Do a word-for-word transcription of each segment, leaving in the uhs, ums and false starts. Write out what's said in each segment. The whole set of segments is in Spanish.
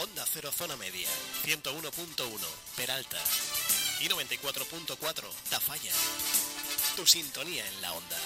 Onda Cero Zona Media, ciento uno punto uno Peralta y noventa y cuatro punto cuatro Tafalla. Tu sintonía en la onda.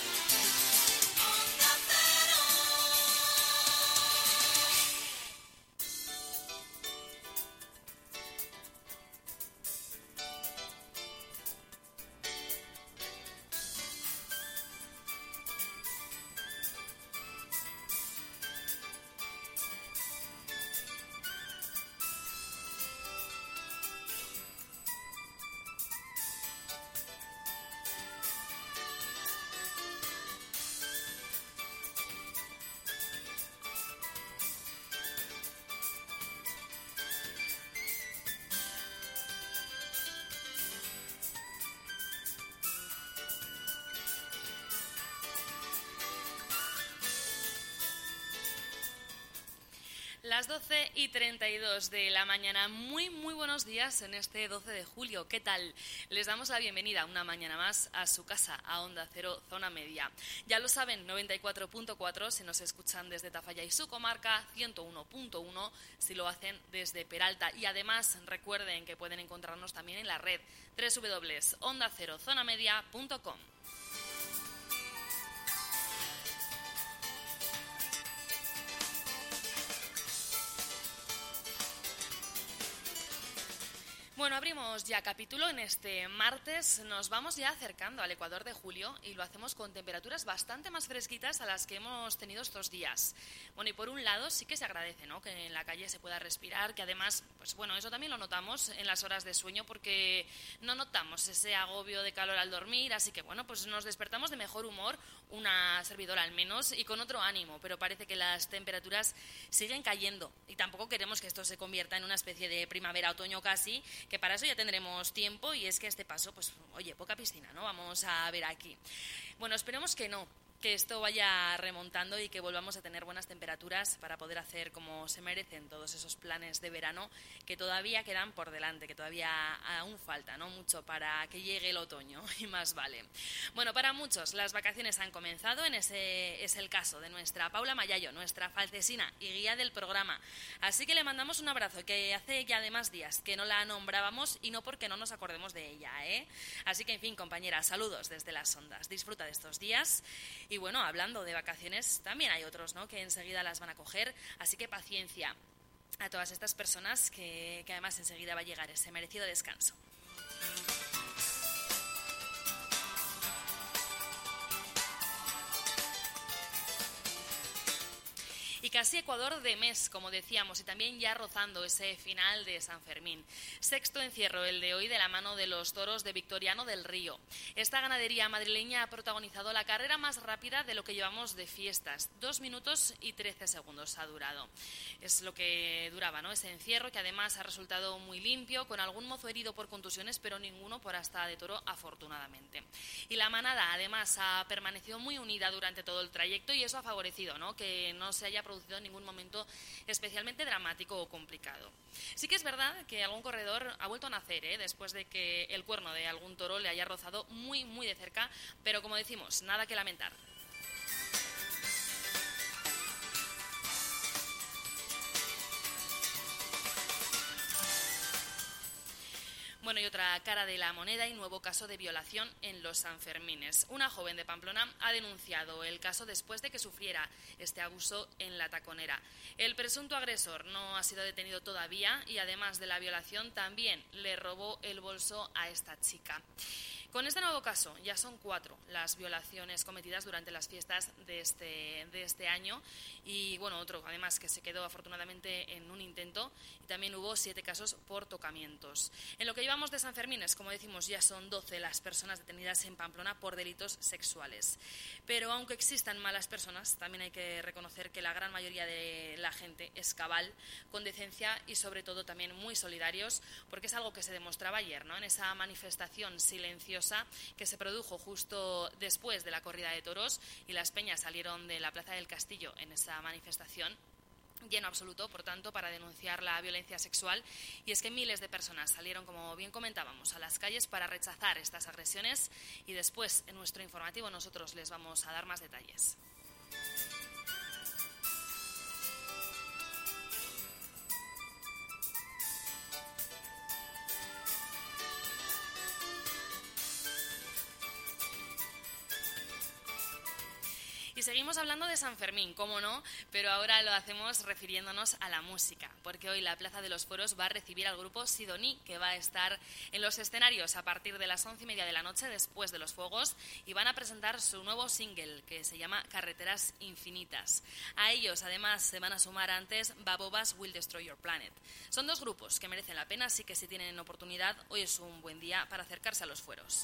Las doce y treinta y dos de la mañana, muy muy buenos días en este doce de julio. ¿Qué tal? Les damos la bienvenida una mañana más a su casa, a Onda Cero Zona Media. Ya lo saben, noventa y cuatro punto cuatro si nos escuchan desde Tafalla y su comarca, ciento uno punto uno si lo hacen desde Peralta. Y además recuerden que pueden encontrarnos también en la red doble u doble u doble u punto onda cero zona media punto com. Bueno, abrimos ya capítulo en este martes, nos vamos ya acercando al Ecuador de julio y lo hacemos con temperaturas bastante más fresquitas a las que hemos tenido estos días. Bueno, y por un lado sí que se agradece, ¿no?, que en la calle se pueda respirar, que además, pues bueno, eso también lo notamos en las horas de sueño porque no notamos ese agobio de calor al dormir, así que bueno, pues nos despertamos de mejor humor, una servidora al menos, y con otro ánimo, pero parece que las temperaturas siguen cayendo y tampoco queremos que esto se convierta en una especie de primavera-otoño casi, que para eso ya tendremos tiempo y es que a este paso, pues, oye, poca piscina, ¿no? Vamos a ver aquí. Bueno, esperemos que no, que esto vaya remontando y que volvamos a tener buenas temperaturas para poder hacer como se merecen todos esos planes de verano que todavía quedan por delante, que todavía aún falta, ¿no?, mucho para que llegue el otoño y más vale. Bueno, para muchos las vacaciones han comenzado, en ese es el caso de nuestra Paula Mayayo, nuestra falcesina y guía del programa. Así que le mandamos un abrazo, que hace ya además días que no la nombrábamos y no porque no nos acordemos de ella, ¿eh? Así que, en fin, compañera, saludos desde las ondas. Disfruta de estos días. Y bueno, hablando de vacaciones, también hay otros, ¿no?, que enseguida las van a coger, así que paciencia a todas estas personas que, que además enseguida va a llegar ese merecido descanso. Y casi Ecuador de mes, como decíamos, y también ya rozando ese final de San Fermín. Sexto encierro, el de hoy, de la mano de los toros de Victoriano del Río. Esta ganadería madrileña ha protagonizado la carrera más rápida de lo que llevamos de fiestas. Dos minutos y trece segundos ha durado. Es lo que duraba, ¿no?, ese encierro, que además ha resultado muy limpio, con algún mozo herido por contusiones, pero ninguno por asta de toro, afortunadamente. Y la manada, además, ha permanecido muy unida durante todo el trayecto y eso ha favorecido, ¿no?, que no se haya producido en ningún momento especialmente dramático o complicado. Sí que es verdad que algún corredor ha vuelto a nacer, ¿eh?, después de que el cuerno de algún toro le haya rozado muy, muy de cerca, pero como decimos, nada que lamentar. Bueno, y otra cara de la moneda y nuevo caso de violación en los Sanfermines. Una joven de Pamplona ha denunciado el caso después de que sufriera este abuso en la Taconera. El presunto agresor no ha sido detenido todavía y además de la violación también le robó el bolso a esta chica. Con este nuevo caso ya son cuatro las violaciones cometidas durante las fiestas de este, de este año y bueno, otro además que se quedó afortunadamente en un intento y también hubo siete casos por tocamientos. En lo que llevamos de Sanfermines, como decimos, ya son doce las personas detenidas en Pamplona por delitos sexuales. Pero aunque existan malas personas, también hay que reconocer que la gran mayoría de la gente es cabal, con decencia y sobre todo también muy solidarios, porque es algo que se demostraba ayer, ¿no?, en esa manifestación silenciosa que se produjo justo después de la corrida de toros y las peñas salieron de la Plaza del Castillo en esa manifestación. Lleno absoluto, por tanto, para denunciar la violencia sexual. Y es que miles de personas salieron, como bien comentábamos, a las calles para rechazar estas agresiones y después, en nuestro informativo, nosotros les vamos a dar más detalles. Y seguimos hablando de San Fermín, cómo no, pero ahora lo hacemos refiriéndonos a la música, porque hoy la Plaza de los Fueros va a recibir al grupo Sidoní, que va a estar en los escenarios a partir de las once y media de la noche después de los fuegos, y van a presentar su nuevo single, que se llama Carreteras Infinitas. A ellos, además, se van a sumar antes Babobas Will Destroy Your Planet. Son dos grupos que merecen la pena, así que si tienen oportunidad, hoy es un buen día para acercarse a los fueros.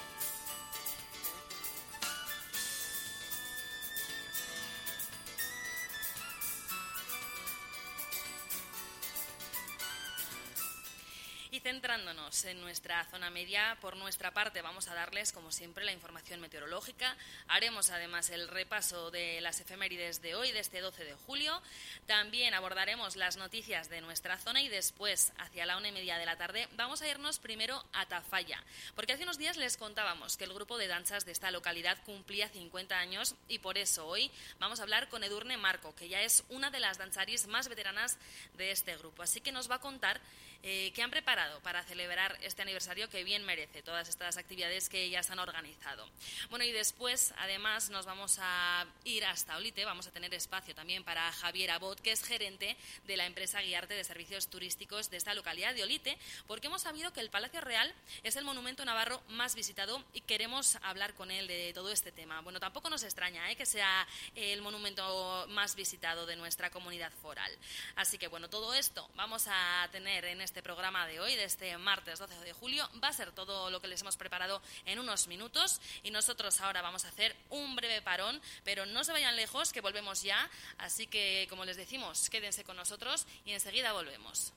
Y centrándonos en nuestra zona media, por nuestra parte vamos a darles, como siempre, la información meteorológica. Haremos además el repaso de las efemérides de hoy, de este doce de julio. También abordaremos las noticias de nuestra zona y después, hacia la una y media de la tarde, vamos a irnos primero a Tafalla. Porque hace unos días les contábamos que el grupo de danzas de esta localidad cumplía cincuenta años y por eso hoy vamos a hablar con Edurne Marco, que ya es una de las danzaris más veteranas de este grupo. Así que nos va a contar eh, qué han preparado para celebrar este aniversario que bien merece todas estas actividades que ellas han organizado. Bueno, y después, además, nos vamos a ir hasta Olite, vamos a tener espacio también para Javier Abot, que es gerente de la empresa Guiarte de Servicios Turísticos de esta localidad de Olite, porque hemos sabido que el Palacio Real es el monumento navarro más visitado y queremos hablar con él de todo este tema. Bueno, tampoco nos extraña ¿eh? que sea el monumento más visitado de nuestra comunidad foral. Así que, bueno, todo esto vamos a tener en este programa de hoy, de este martes doce de julio. Va a ser todo lo que les hemos preparado en unos minutos y nosotros ahora vamos a hacer un breve parón, pero no se vayan lejos, que volvemos ya. Así que, como les decimos, quédense con nosotros y enseguida volvemos.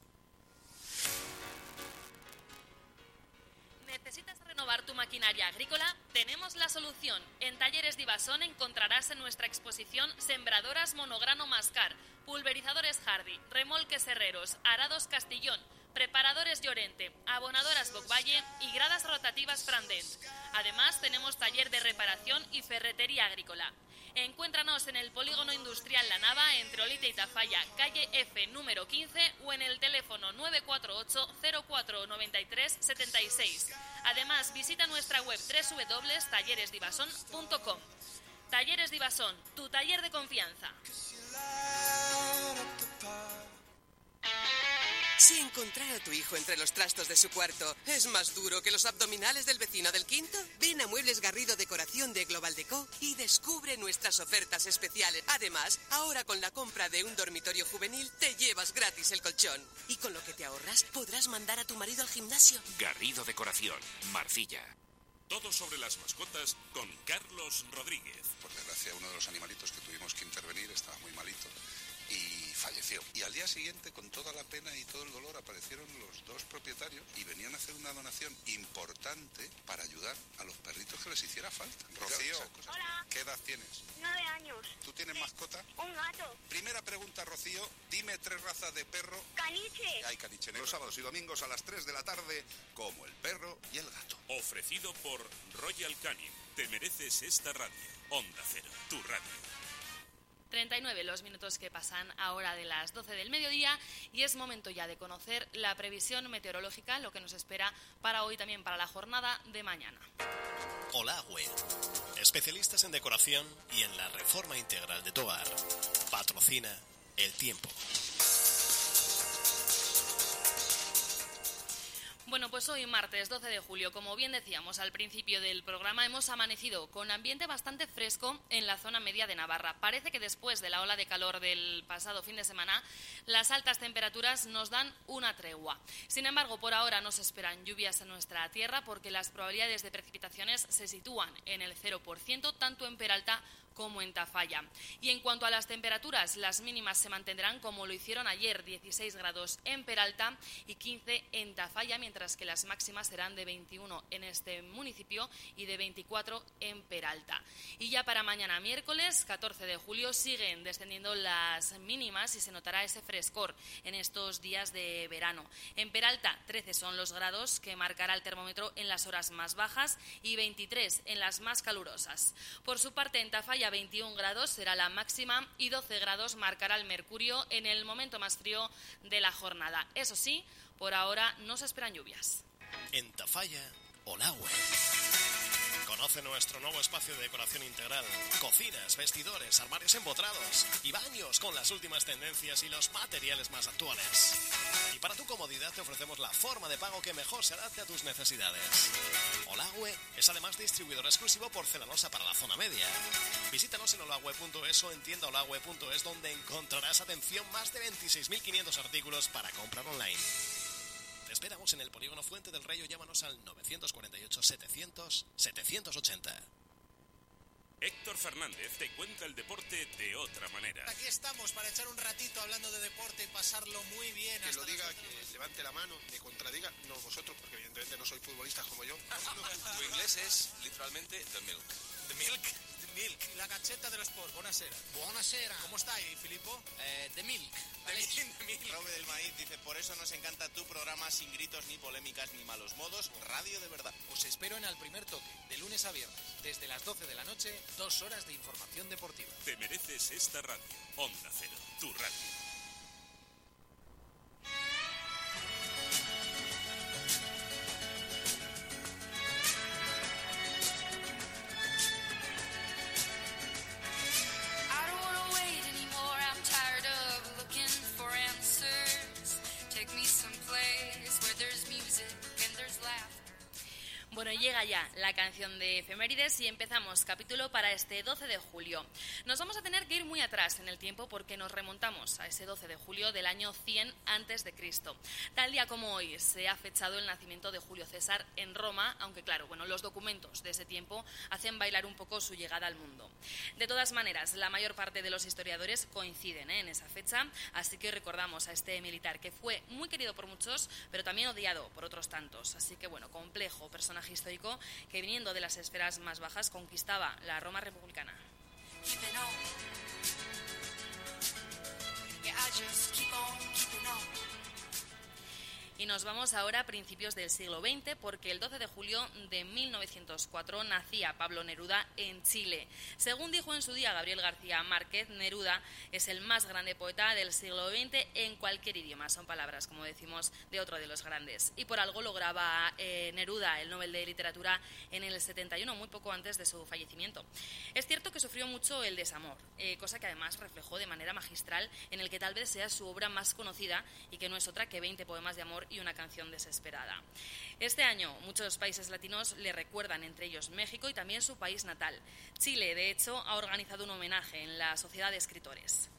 ¿Necesitas renovar tu maquinaria agrícola? Tenemos la solución. En Talleres Divasón encontrarás en nuestra exposición sembradoras monograno Mascar, pulverizadores Hardy, remolques Herreros, arados Castillón, preparadores Llorente, abonadoras Bocvalle y gradas rotativas Frandent. Además, tenemos taller de reparación y ferretería agrícola. Encuéntranos en el Polígono Industrial La Nava, entre Olite y Tafalla, calle F número quince, o en el teléfono nueve cuatro ocho cero cuatro nueve tres siete seis. Además, visita nuestra web doble u doble u doble u punto talleres divasón punto com. Talleres Divasón, tu taller de confianza. Si encontrar a tu hijo entre los trastos de su cuarto es más duro que los abdominales del vecino del quinto, ven a Muebles Garrido Decoración de Global Deco y descubre nuestras ofertas especiales. Además, ahora con la compra de un dormitorio juvenil te llevas gratis el colchón. Y con lo que te ahorras podrás mandar a tu marido al gimnasio. Garrido Decoración, Marcilla. Todo sobre las mascotas con Carlos Rodríguez. Por desgracia, uno de los animalitos que tuvimos que intervenir estaba muy malito y falleció. Y al día siguiente, con toda la pena y todo el dolor, aparecieron los dos propietarios y venían a hacer una donación importante para ayudar a los perritos que les hiciera falta. Rocío, hola. ¿Qué edad tienes? Nueve años. ¿Tú tienes Sí. mascota? Un gato. Primera pregunta, Rocío. Dime tres razas de perro. Caniche. Hay caniche negro. Los sábados y domingos a las tres de la tarde, como el perro y el gato. Ofrecido por Royal Canin. Te mereces esta radio. Onda Cero, tu radio. treinta y nueve los minutos que pasan ahora de las doce del mediodía y es momento ya de conocer la previsión meteorológica, lo que nos espera para hoy, también para la jornada de mañana. Olagüe, especialistas en decoración y en la reforma integral de tu hogar. Patrocina El Tiempo. Bueno, pues hoy martes doce de julio, como bien decíamos al principio del programa, hemos amanecido con ambiente bastante fresco en la zona media de Navarra. Parece que después de la ola de calor del pasado fin de semana, las altas temperaturas nos dan una tregua. Sin embargo, por ahora no se esperan lluvias en nuestra tierra porque las probabilidades de precipitaciones se sitúan en el cero por ciento, tanto en Peralta como en Tafalla. Y en cuanto a las temperaturas, las mínimas se mantendrán como lo hicieron ayer, dieciséis grados en Peralta y quince en Tafalla, mientras que las máximas serán de veintiuno en este municipio y de veinticuatro en Peralta. Y ya para mañana miércoles, catorce de julio, siguen descendiendo las mínimas y se notará ese frescor en estos días de verano. En Peralta, trece son los grados que marcará el termómetro en las horas más bajas y veintitrés en las más calurosas. Por su parte, en Tafalla, veintiún grados será la máxima y doce grados marcará el mercurio en el momento más frío de la jornada. Eso sí, por ahora no se esperan lluvias. En Tafalla, Olagüe. Conoce nuestro nuevo espacio de decoración integral. Cocinas, vestidores, armarios empotrados y baños con las últimas tendencias y los materiales más actuales. Y para tu comodidad te ofrecemos la forma de pago que mejor se adapte a tus necesidades. Olagüe es además distribuidor exclusivo porcelanosa para la zona media. Visítanos en olagüe punto es o en tienda olagüe punto es, donde encontrarás, atención, más de veintiséis mil quinientos artículos para comprar online. Te esperamos en el Polígono Fuente del Rey o llámanos al nueve cuatro ocho, setecientos, setecientos ochenta. Héctor Fernández te cuenta el deporte de otra manera. Aquí estamos para echar un ratito hablando de deporte y pasarlo muy bien. Que lo diga, que levante la mano, me contradiga, no vosotros, porque evidentemente no sois futbolistas como yo. Tu inglés es literalmente the milk. The milk? The milk. La gacheta dello sport, buonasera. Buonasera. ¿Cómo estáis, Filippo? Eh, the milk. The milk. Robe del Maíz dice, por eso nos encanta tu programa sin gritos, ni polémicas, ni malos modos, radio de verdad. Os espero en Al Primer Toque, de lunes a viernes, desde las doce de la noche, dos horas de información deportiva. Te mereces esta radio. Onda Cero, tu radio. Bueno, llega ya la canción de efemérides y empezamos capítulo para este doce de julio. Nos vamos a tener que ir muy atrás en el tiempo porque nos remontamos a ese doce de julio del año cien antes de Cristo. Tal día como hoy se ha fechado el nacimiento de Julio César en Roma, aunque claro, bueno, los documentos de ese tiempo hacen bailar un poco su llegada al mundo. De todas maneras, la mayor parte de los historiadores coinciden ¿eh? en esa fecha, así que recordamos a este militar que fue muy querido por muchos, pero también odiado por otros tantos. Así que bueno, complejo personaje histórico que, viniendo de las esferas más bajas, conquistaba la Roma republicana. Y nos vamos ahora a principios del siglo veinte, porque el doce de julio de mil novecientos cuatro nacía Pablo Neruda en Chile. Según dijo en su día Gabriel García Márquez, Neruda es el más grande poeta del siglo veinte en cualquier idioma. Son palabras, como decimos, de otro de los grandes. Y por algo lograba eh, Neruda el Nobel de Literatura en el setenta y uno, muy poco antes de su fallecimiento. Es cierto que sufrió mucho el desamor, eh, cosa que además reflejó de manera magistral en el que tal vez sea su obra más conocida y que no es otra que veinte poemas de amor y una canción desesperada. Este año muchos países latinos le recuerdan, entre ellos México y también su país natal. Chile, de hecho, ha organizado un homenaje en la Sociedad de Escritores.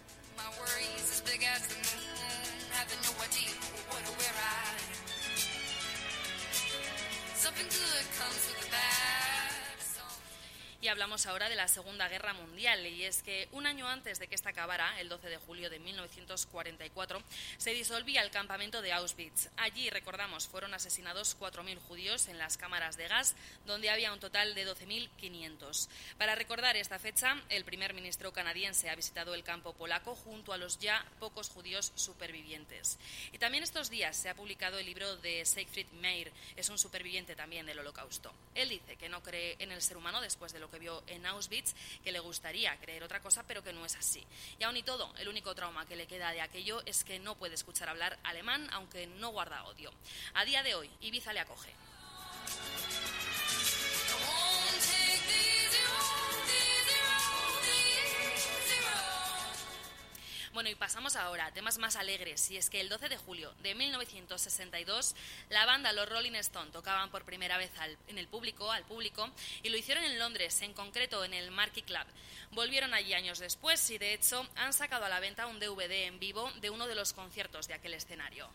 Y hablamos ahora de la Segunda Guerra Mundial, y es que un año antes de que esta acabara, el doce de julio de mil novecientos cuarenta y cuatro, se disolvía el campamento de Auschwitz. Allí, recordamos, fueron asesinados cuatro mil judíos en las cámaras de gas, donde había un total de doce mil quinientos. Para recordar esta fecha, el primer ministro canadiense ha visitado el campo polaco junto a los ya pocos judíos supervivientes. Y también estos días se ha publicado el libro de Siegfried Meyer, es un superviviente también del Holocausto. Él dice que no cree en el ser humano después de lo que vio en Auschwitz, que le gustaría creer otra cosa, pero que no es así. Y aún y todo, el único trauma que le queda de aquello es que no puede escuchar hablar alemán, aunque no guarda odio. A día de hoy, Ibiza le acoge. Bueno, y pasamos ahora a temas más alegres, y es que el doce de julio de mil novecientos sesenta y dos la banda Los Rolling Stones tocaban por primera vez al, en el público, al público, y lo hicieron en Londres, en concreto en el Marquee Club. Volvieron allí años después y de hecho han sacado a la venta un D V D en vivo de uno de los conciertos de aquel escenario.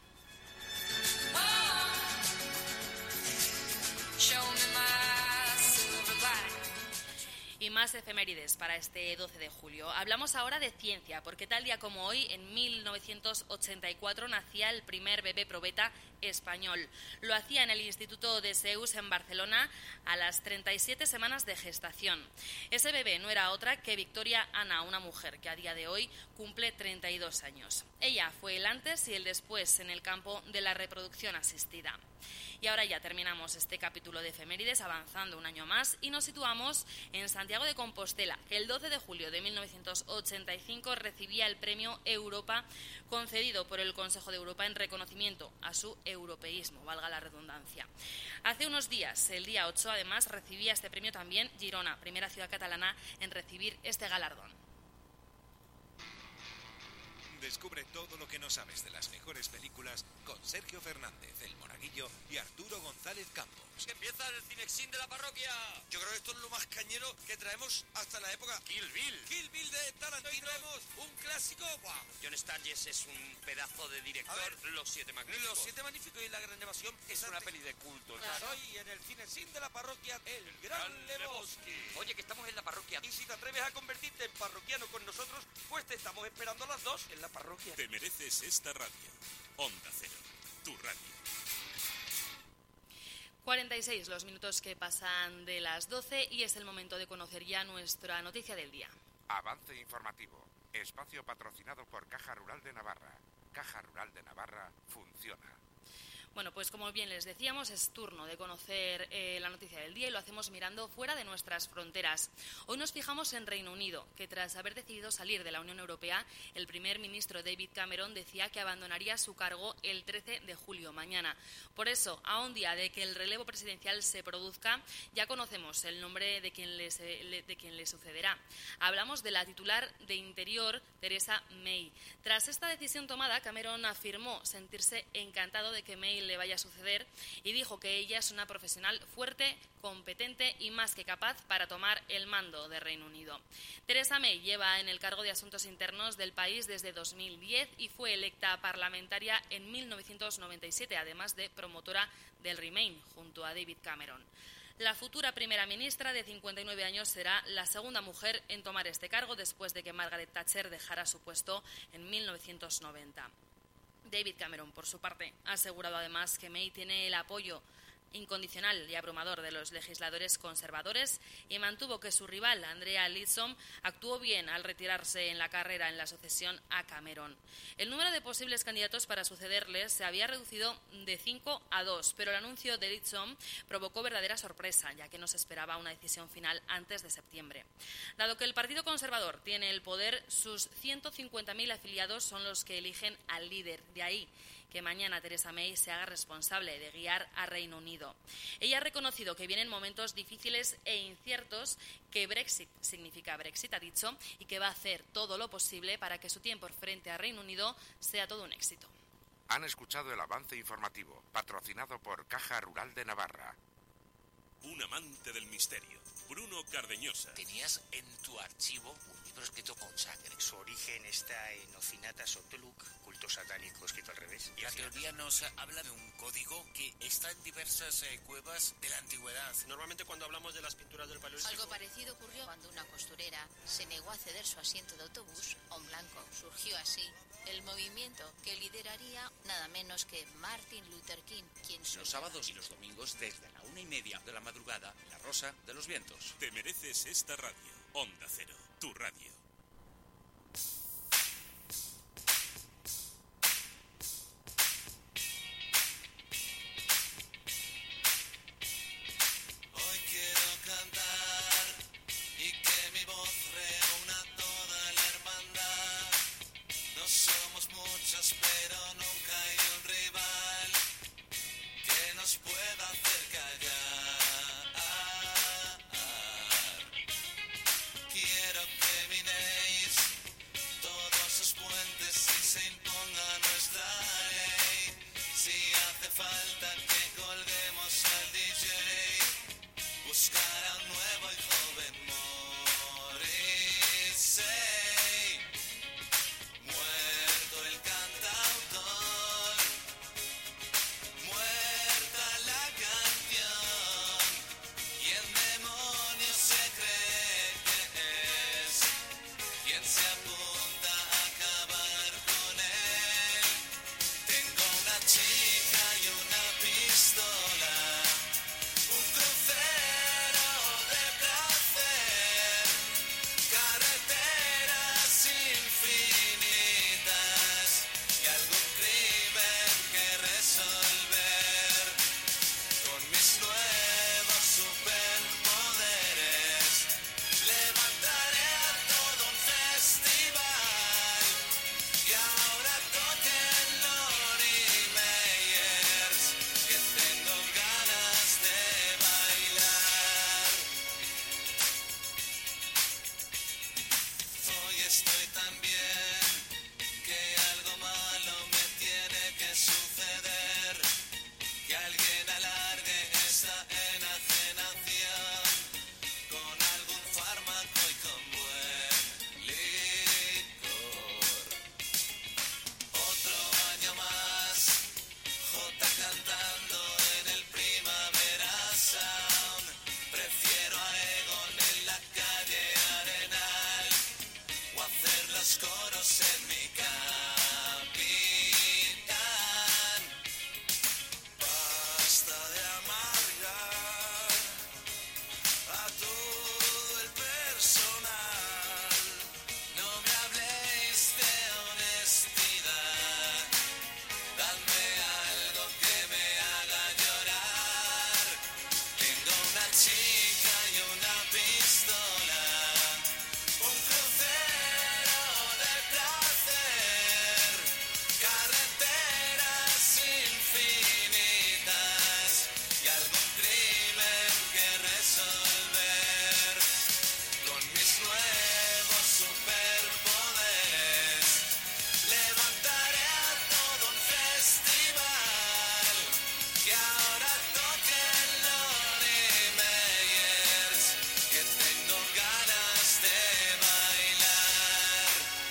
Y más efemérides para este doce de julio. Hablamos ahora de ciencia, porque tal día como hoy, en mil novecientos ochenta y cuatro, nacía el primer bebé probeta español. Lo hacía en el Instituto de Seuss en Barcelona a las treinta y siete semanas de gestación. Ese bebé no era otra que Victoria Ana, una mujer que a día de hoy cumple treinta y dos años. Ella fue el antes y el después en el campo de la reproducción asistida. Y ahora ya terminamos este capítulo de efemérides avanzando un año más y nos situamos en Santiago Santiago de Compostela, que el doce de julio de mil novecientos ochenta y cinco recibía el premio Europa concedido por el Consejo de Europa en reconocimiento a su europeísmo, valga la redundancia. Hace unos días, el día ocho, además, recibía este premio también Girona, primera ciudad catalana en recibir este galardón. Descubre todo lo que no sabes de las mejores películas con Sergio Fernández, El Monaguillo y Arturo González Campos. ¡Que empieza el Cinexin de la parroquia! Yo creo que esto es lo más cañero que traemos hasta la época. ¡Kill Bill! ¡Kill Bill de Tarantino! Traemos un clásico. ¡Wow! John Sturges es un pedazo de director. A ver, Los Siete Magníficos. Los Siete Magníficos y La Gran Evasión es una peli de culto. Claro. Hoy en el Cinexin de la parroquia, El Gran Lebowski. Oye, que estamos en la parroquia. Y si te atreves a convertirte en parroquiano con nosotros, pues te estamos esperando a las dos en la parroquia. Te mereces esta radio. Onda Cero, tu radio. cuarenta y seis los minutos que pasan de las doce y es el momento de conocer ya nuestra noticia del día. Avance informativo. Espacio patrocinado por Caja Rural de Navarra. Caja Rural de Navarra funciona. Bueno, pues como bien les decíamos, es turno de conocer eh, la noticia del día y lo hacemos mirando fuera de nuestras fronteras. Hoy nos fijamos en Reino Unido, que tras haber decidido salir de la Unión Europea, el primer ministro David Cameron decía que abandonaría su cargo el trece de julio, mañana. Por eso, a un día de que el relevo presidencial se produzca, ya conocemos el nombre de quien le, de quien le sucederá. Hablamos de la titular de Interior, Theresa May. Tras esta decisión tomada, Cameron afirmó sentirse encantado de que May le vaya a suceder y dijo que ella es una profesional fuerte, competente y más que capaz para tomar el mando de Reino Unido. Theresa May lleva en el cargo de Asuntos Internos del país desde dos mil diez y fue electa parlamentaria en mil novecientos noventa y siete, además de promotora del Remain junto a David Cameron. La futura primera ministra de cincuenta y nueve años será la segunda mujer en tomar este cargo después de que Margaret Thatcher dejara su puesto en mil novecientos noventa. David Cameron, por su parte, ha asegurado además que May tiene el apoyo incondicional y abrumador de los legisladores conservadores y mantuvo que su rival, Andrea Leadsom, actuó bien al retirarse en la carrera en la sucesión a Cameron. El número de posibles candidatos para sucederles se había reducido de cinco a dos, pero el anuncio de Leadsom provocó verdadera sorpresa, ya que no se esperaba una decisión final antes de septiembre. Dado que el Partido Conservador tiene el poder, sus ciento cincuenta mil afiliados son los que eligen al líder. De ahí que mañana Theresa May se haga responsable de guiar a Reino Unido. Ella ha reconocido que vienen momentos difíciles e inciertos, que Brexit significa Brexit, ha dicho, y que va a hacer todo lo posible para que su tiempo frente a Reino Unido sea todo un éxito. Han escuchado el avance informativo, patrocinado por Caja Rural de Navarra. Un amante del misterio, Bruno Cardeñosa. Tenías en tu archivo un libro escrito con sangre. Su origen está en Ocinata Sotuluk, culto satánico escrito al revés. La teoría nos habla de un código que está en diversas eh, cuevas de la antigüedad. Normalmente cuando hablamos de las pinturas del Paleolítico... Algo parecido ocurrió cuando una costurera se negó a ceder su asiento de autobús a un blanco. Surgió así el movimiento que lideraría nada menos que Martin Luther King, quien... Los sábados y los domingos desde la una y media de la madrugada, La Rosa de los Vientos. Te mereces esta radio. Onda Cero, tu radio. Hoy quiero cantar y que mi voz reúna toda la hermandad. No somos muchos, pero nunca hay un rival que nos pueda hacer callar. Quiero que mi los coros en mi capitán. Basta de amargar a todo el personal. No me habléis de honestidad. Dadme algo que me haga llorar. Tengo una chica y una pistola. Un crucero de placer. Carreteras infinitas. Y algún crimen que resolver. Con mis nuevos superpoderes levantaré a todo un festival. Que ahora toquen Lonnie Meyers, que tengo ganas de bailar.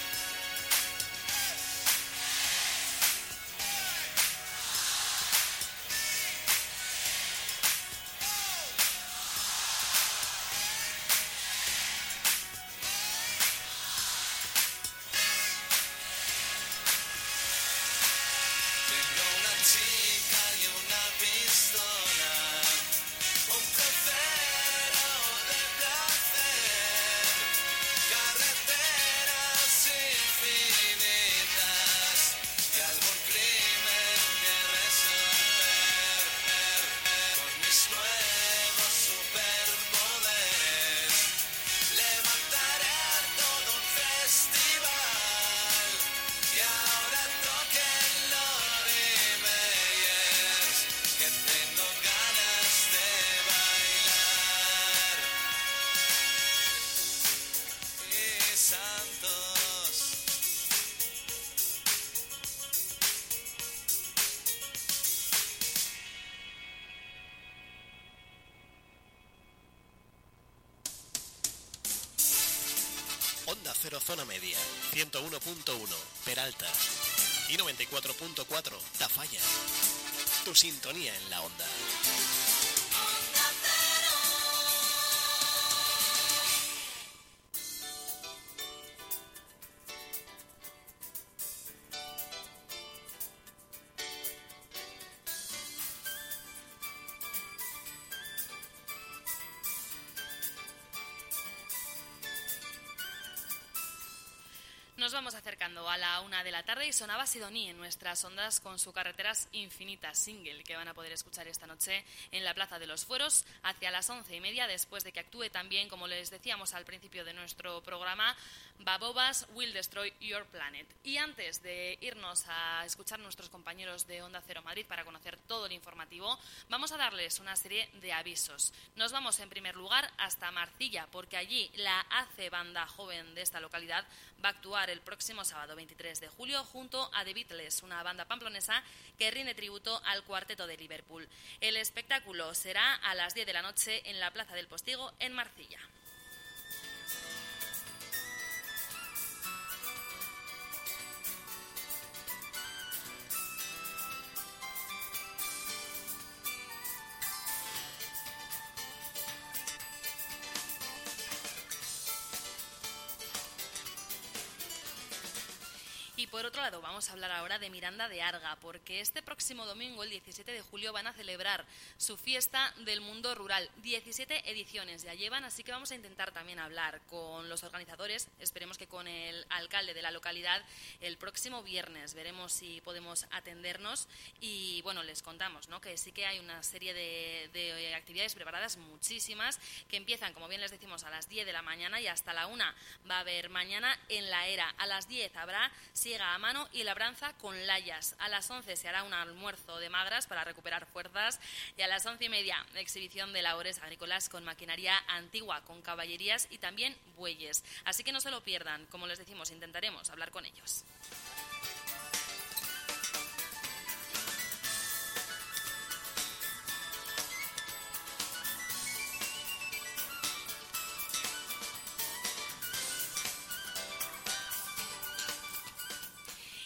Tengo una chica y una pistola. Un crucero de placer. Carreteras infinitas. Y algún crimen que resolver. Con mis nuevos superpoderes levantaré a todo un festival. Y ahora toquen Lonnie Meyers, que tengo ganas de bailar. Y Santos. Onda Cero Zona Media, ciento uno punto uno Peralta y noventa y cuatro punto cuatro Tafalla. Tu sintonía en la onda. Nos vamos acercando a la una de la tarde y sonaba Sidoní en nuestras ondas con su Carreteras Infinitas single que van a poder escuchar esta noche en la Plaza de los Fueros hacia las once y media, después de que actúe también, como les decíamos al principio de nuestro programa, Babobas Will Destroy Your Planet. Y antes de irnos a escuchar a nuestros compañeros de Onda Cero Madrid para conocer todo el informativo, vamos a darles una serie de avisos. Nos vamos en primer lugar hasta Marcilla, porque allí la A C E Banda Joven de esta localidad va a actuar el próximo sábado veintitrés de julio junto a The Beatles, una banda pamplonesa que rinde tributo al cuarteto de Liverpool. El espectáculo será a las diez de la noche en la Plaza del Postigo en Marcilla. Y por otro lado, vamos a hablar ahora de Miranda de Arga, porque este próximo domingo, el diecisiete de julio, van a celebrar su fiesta del mundo rural. diecisiete ediciones ya llevan, así que vamos a intentar también hablar con los organizadores, esperemos que con el alcalde de la localidad, el próximo viernes. Veremos si podemos atendernos y, bueno, les contamos, ¿no?, que sí que hay una serie de, de actividades preparadas, muchísimas, que empiezan, como bien les decimos, a las diez de la mañana y hasta la una va a haber mañana en la Era. A las diez habrá siega a mano y labranza con layas. A las once se hará un almuerzo de magras para recuperar fuerzas y a las once y media exhibición de labores agrícolas con maquinaria antigua, con caballerías y también bueyes. Así que no se lo pierdan. Como les decimos, intentaremos hablar con ellos.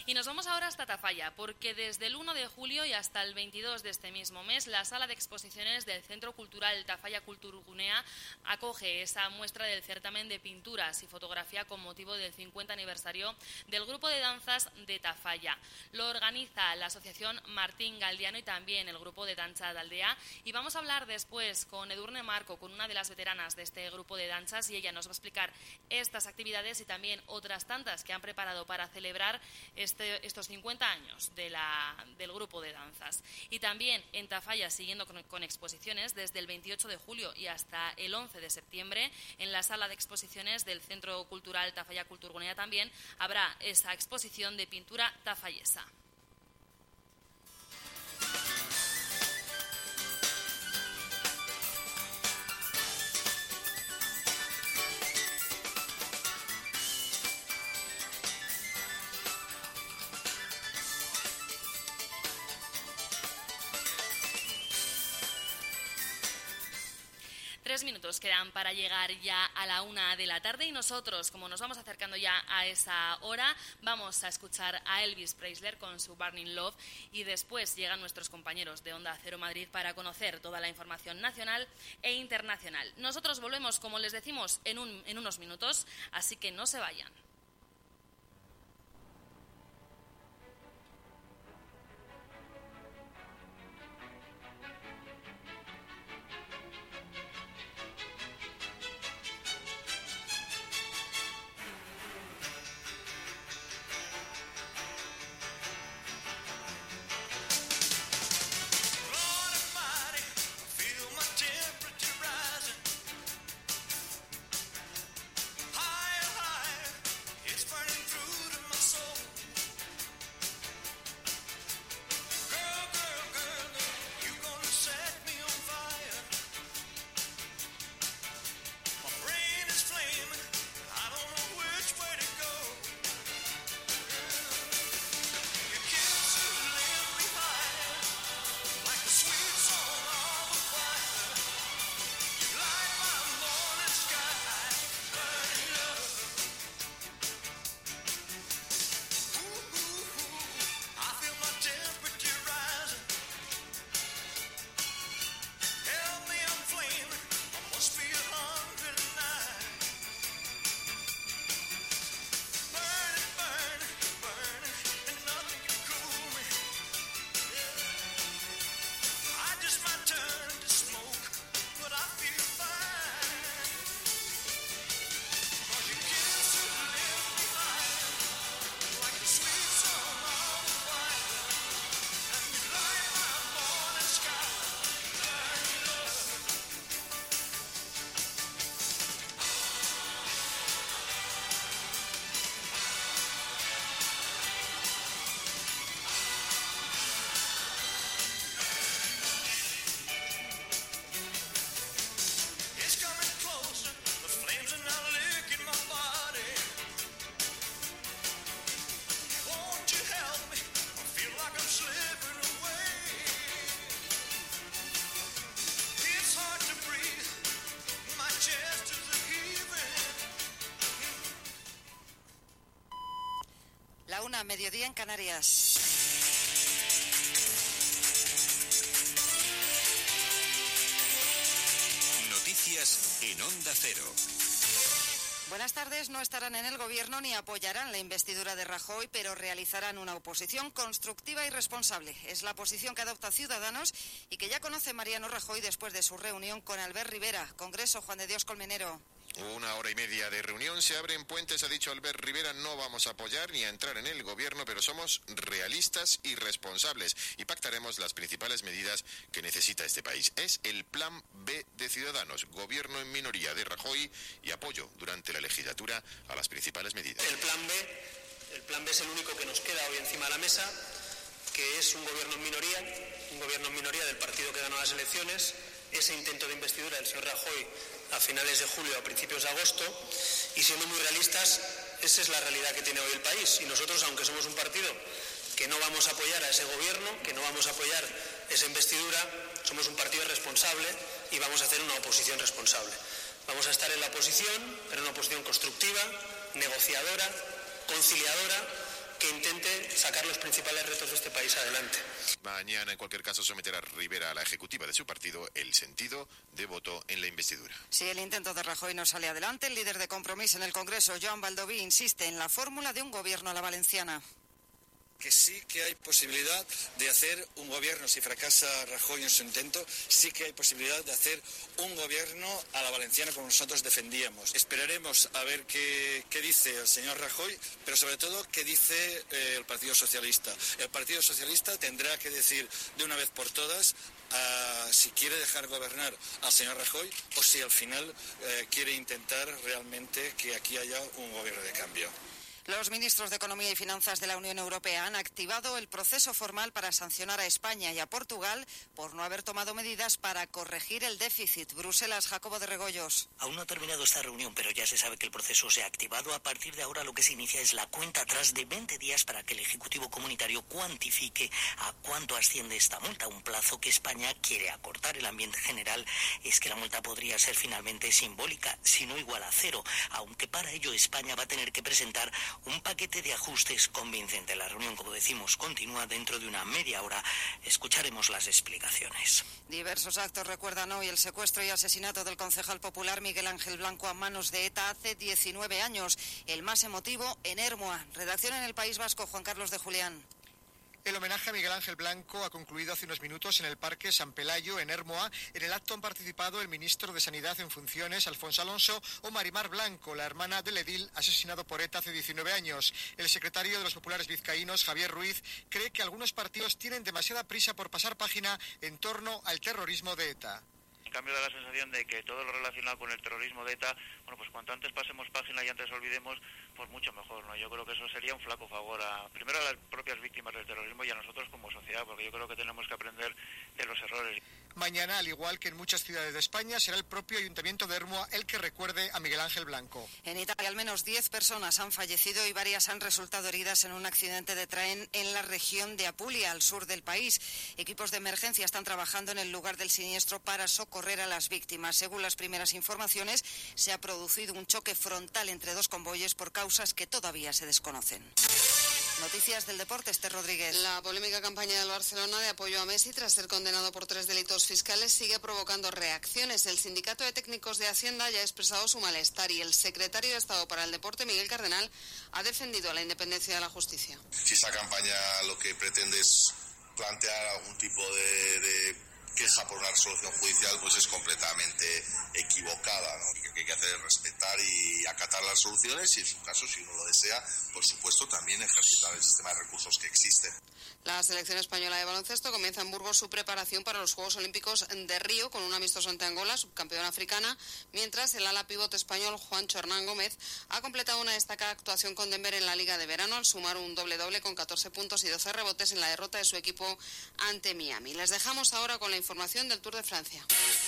Y nos vamos ahora hasta Tafalla, porque desde el uno de julio y hasta el veintidós de este mismo mes, la sala de exposiciones del Centro Cultural Tafalla Kulturgunea acoge esa muestra del certamen de pinturas y fotografía con motivo del cincuenta aniversario del grupo de danzas de Tafalla. Lo organiza la asociación Martín Galdiano y también el grupo de danza de Aldea. Y vamos a hablar después con Edurne Marco, con una de las veteranas de este grupo de danzas, y ella nos va a explicar estas actividades y también otras tantas que han preparado para celebrar este estos cincuenta años de la, del grupo de danzas. Y también en Tafalla, siguiendo con, con exposiciones, desde el veintiocho de julio y hasta el once de septiembre, en la sala de exposiciones del Centro Cultural Tafalla Kulturgunea también habrá esa exposición de pintura tafallesa. Tres minutos quedan para llegar ya a la una de la tarde y nosotros, como nos vamos acercando ya a esa hora, vamos a escuchar a Elvis Presley con su Burning Love y después llegan nuestros compañeros de Onda Cero Madrid para conocer toda la información nacional e internacional. Nosotros volvemos, como les decimos, en, un, en unos minutos, así que no se vayan. La una, mediodía en Canarias. Noticias en Onda Cero. Buenas tardes. No estarán en el gobierno ni apoyarán la investidura de Rajoy, pero realizarán una oposición constructiva y responsable. Es la posición que adopta Ciudadanos y que ya conoce Mariano Rajoy después de su reunión con Albert Rivera. Congreso, Juan de Dios Colmenero. Una hora y media de reunión, se abren puentes, ha dicho Albert Rivera, no vamos a apoyar ni a entrar en el gobierno, pero somos realistas y responsables y pactaremos las principales medidas que necesita este país. Es el plan B de Ciudadanos, gobierno en minoría de Rajoy y apoyo durante la legislatura a las principales medidas. El plan B, el plan B es el único que nos queda hoy encima de la mesa, que es un gobierno en minoría, un gobierno en minoría del partido que ganó las elecciones, ese intento de investidura del señor Rajoy a finales de julio, a principios de agosto, y siendo muy realistas, esa es la realidad que tiene hoy el país. Y nosotros, aunque somos un partido que no vamos a apoyar a ese gobierno, que no vamos a apoyar esa investidura, somos un partido responsable y vamos a hacer una oposición responsable. Vamos a estar en la oposición, pero una oposición constructiva, negociadora, conciliadora, que intente sacar los principales retos de este país adelante. Mañana, en cualquier caso, someterá Rivera a la ejecutiva de su partido el sentido de voto en la investidura. Si el intento de Rajoy no sale adelante, el líder de Compromís en el Congreso, Joan Baldoví, insiste en la fórmula de un gobierno a la valenciana. Que sí que hay posibilidad de hacer un gobierno, si fracasa Rajoy en su intento, sí que hay posibilidad de hacer un gobierno a la valenciana como nosotros defendíamos. Esperaremos a ver qué, qué dice el señor Rajoy, pero sobre todo qué dice eh, el Partido Socialista. El Partido Socialista tendrá que decir de una vez por todas uh, si quiere dejar gobernar al señor Rajoy o si al final eh, quiere intentar realmente que aquí haya un gobierno de cambio. Los ministros de Economía y Finanzas de la Unión Europea han activado el proceso formal para sancionar a España y a Portugal por no haber tomado medidas para corregir el déficit. Bruselas, Jacobo de Regoyos. Aún no ha terminado esta reunión, pero ya se sabe que el proceso se ha activado. A partir de ahora lo que se inicia es la cuenta atrás de veinte días para que el Ejecutivo Comunitario cuantifique a cuánto asciende esta multa, un plazo que España quiere acortar. El ambiente general es que la multa podría ser finalmente simbólica, si no igual a cero, aunque para ello España va a tener que presentar un paquete de ajustes convincente. La reunión, como decimos, continúa dentro de una media hora. Escucharemos las explicaciones. Diversos actos recuerdan hoy el secuestro y asesinato del concejal popular Miguel Ángel Blanco a manos de ETA hace diecinueve años. El más emotivo en Ermua. Redacción en el País Vasco, Juan Carlos de Julián. El homenaje a Miguel Ángel Blanco ha concluido hace unos minutos en el Parque San Pelayo, en Ermua. En el acto han participado el ministro de Sanidad en funciones, Alfonso Alonso, o Marimar Blanco, la hermana del edil asesinado por ETA hace diecinueve años. El secretario de los populares vizcaínos, Javier Ruiz, cree que algunos partidos tienen demasiada prisa por pasar página en torno al terrorismo de ETA. En cambio, da la sensación de que todo lo relacionado con el terrorismo de ETA, bueno, pues cuanto antes pasemos página y antes olvidemos, pues mucho mejor, ¿no? Yo creo que eso sería un flaco favor a, primero a las propias víctimas del terrorismo y a nosotros como sociedad, porque yo creo que tenemos que aprender de los errores. Mañana, al igual que en muchas ciudades de España, será el propio Ayuntamiento de Ermua el que recuerde a Miguel Ángel Blanco. En Italia, al menos diez personas han fallecido y varias han resultado heridas en un accidente de tren en la región de Apulia, al sur del país. Equipos de emergencia están trabajando en el lugar del siniestro para socorrer a las víctimas. Según las primeras informaciones, se ha producido un choque frontal entre dos convoyes por causas que todavía se desconocen. Noticias del deporte, Esther Rodríguez. La polémica campaña del Barcelona de apoyo a Messi tras ser condenado por tres delitos fiscales sigue provocando reacciones. El Sindicato de Técnicos de Hacienda ya ha expresado su malestar y el secretario de Estado para el Deporte, Miguel Cardenal, ha defendido la independencia de la justicia. Si esa campaña lo que pretende es plantear algún tipo de, de queja por una resolución judicial, pues es completamente equivocada, ¿no? Y lo que hay que hacer es respetar y acatar las soluciones y, en su caso, si uno lo desea, por supuesto, también ejercitar el sistema de recursos que existe. La selección española de baloncesto comienza en Burgos su preparación para los Juegos Olímpicos de Río con un amistoso ante Angola, subcampeona africana, mientras el ala pivote español Juancho Hernán Gómez ha completado una destacada actuación con Denver en la Liga de Verano al sumar un doble-doble con catorce puntos y doce rebotes en la derrota de su equipo ante Miami. Les dejamos ahora con la información del Tour de Francia.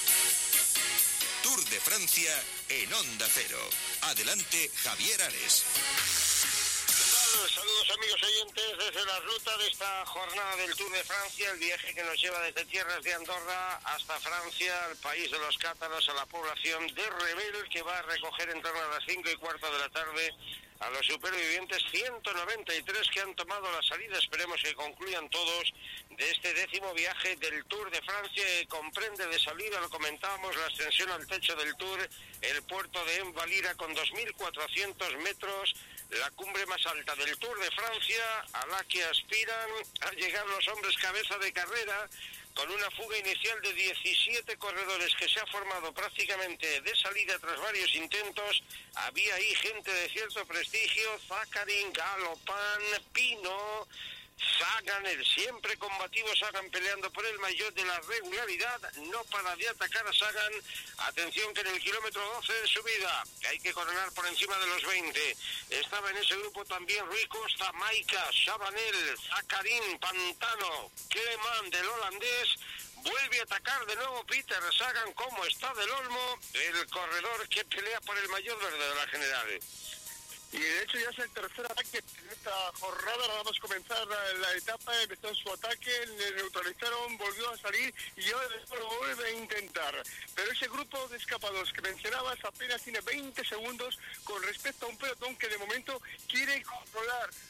Tour de Francia en Onda Cero. Adelante, Javier Ares. Saludos amigos oyentes desde la ruta de esta jornada del Tour de Francia, el viaje que nos lleva desde tierras de Andorra hasta Francia, al país de los cátaros, a la población de Rebel, que va a recoger en torno a las cinco y cuarto de la tarde a los supervivientes ciento noventa y tres que han tomado la salida. Esperemos que concluyan todos de este décimo viaje del Tour de Francia, que comprende de salida, lo comentábamos, la ascensión al techo del Tour, el puerto de Envalira con dos mil cuatrocientos metros, la cumbre más alta del Tour de Francia, a la que aspiran a llegar los hombres cabeza de carrera, con una fuga inicial de diecisiete corredores que se ha formado prácticamente de salida tras varios intentos. Había ahí gente de cierto prestigio: Zakarin, Galopin, Pino, Sagan, el siempre combativo Sagan peleando por el maillot de la regularidad. No para de atacar a Sagan. Atención que en el kilómetro doce de subida hay que coronar por encima de los veinte. Estaba en ese grupo también Rui Costa, Maika, Chabanel, Zakarin, Pantano, Clement del holandés. Vuelve a atacar de nuevo Peter Sagan, como está del Olmo, el corredor que pelea por el maillot verde de la general. Y de hecho ya es el tercer ataque en esta jornada, nada más comenzar la, la etapa, empezó su ataque, le neutralizaron, volvió a salir y ahora después lo vuelve a intentar. Pero ese grupo de escapados que mencionabas apenas tiene veinte segundos con respecto a un pelotón que de momento quiere controlar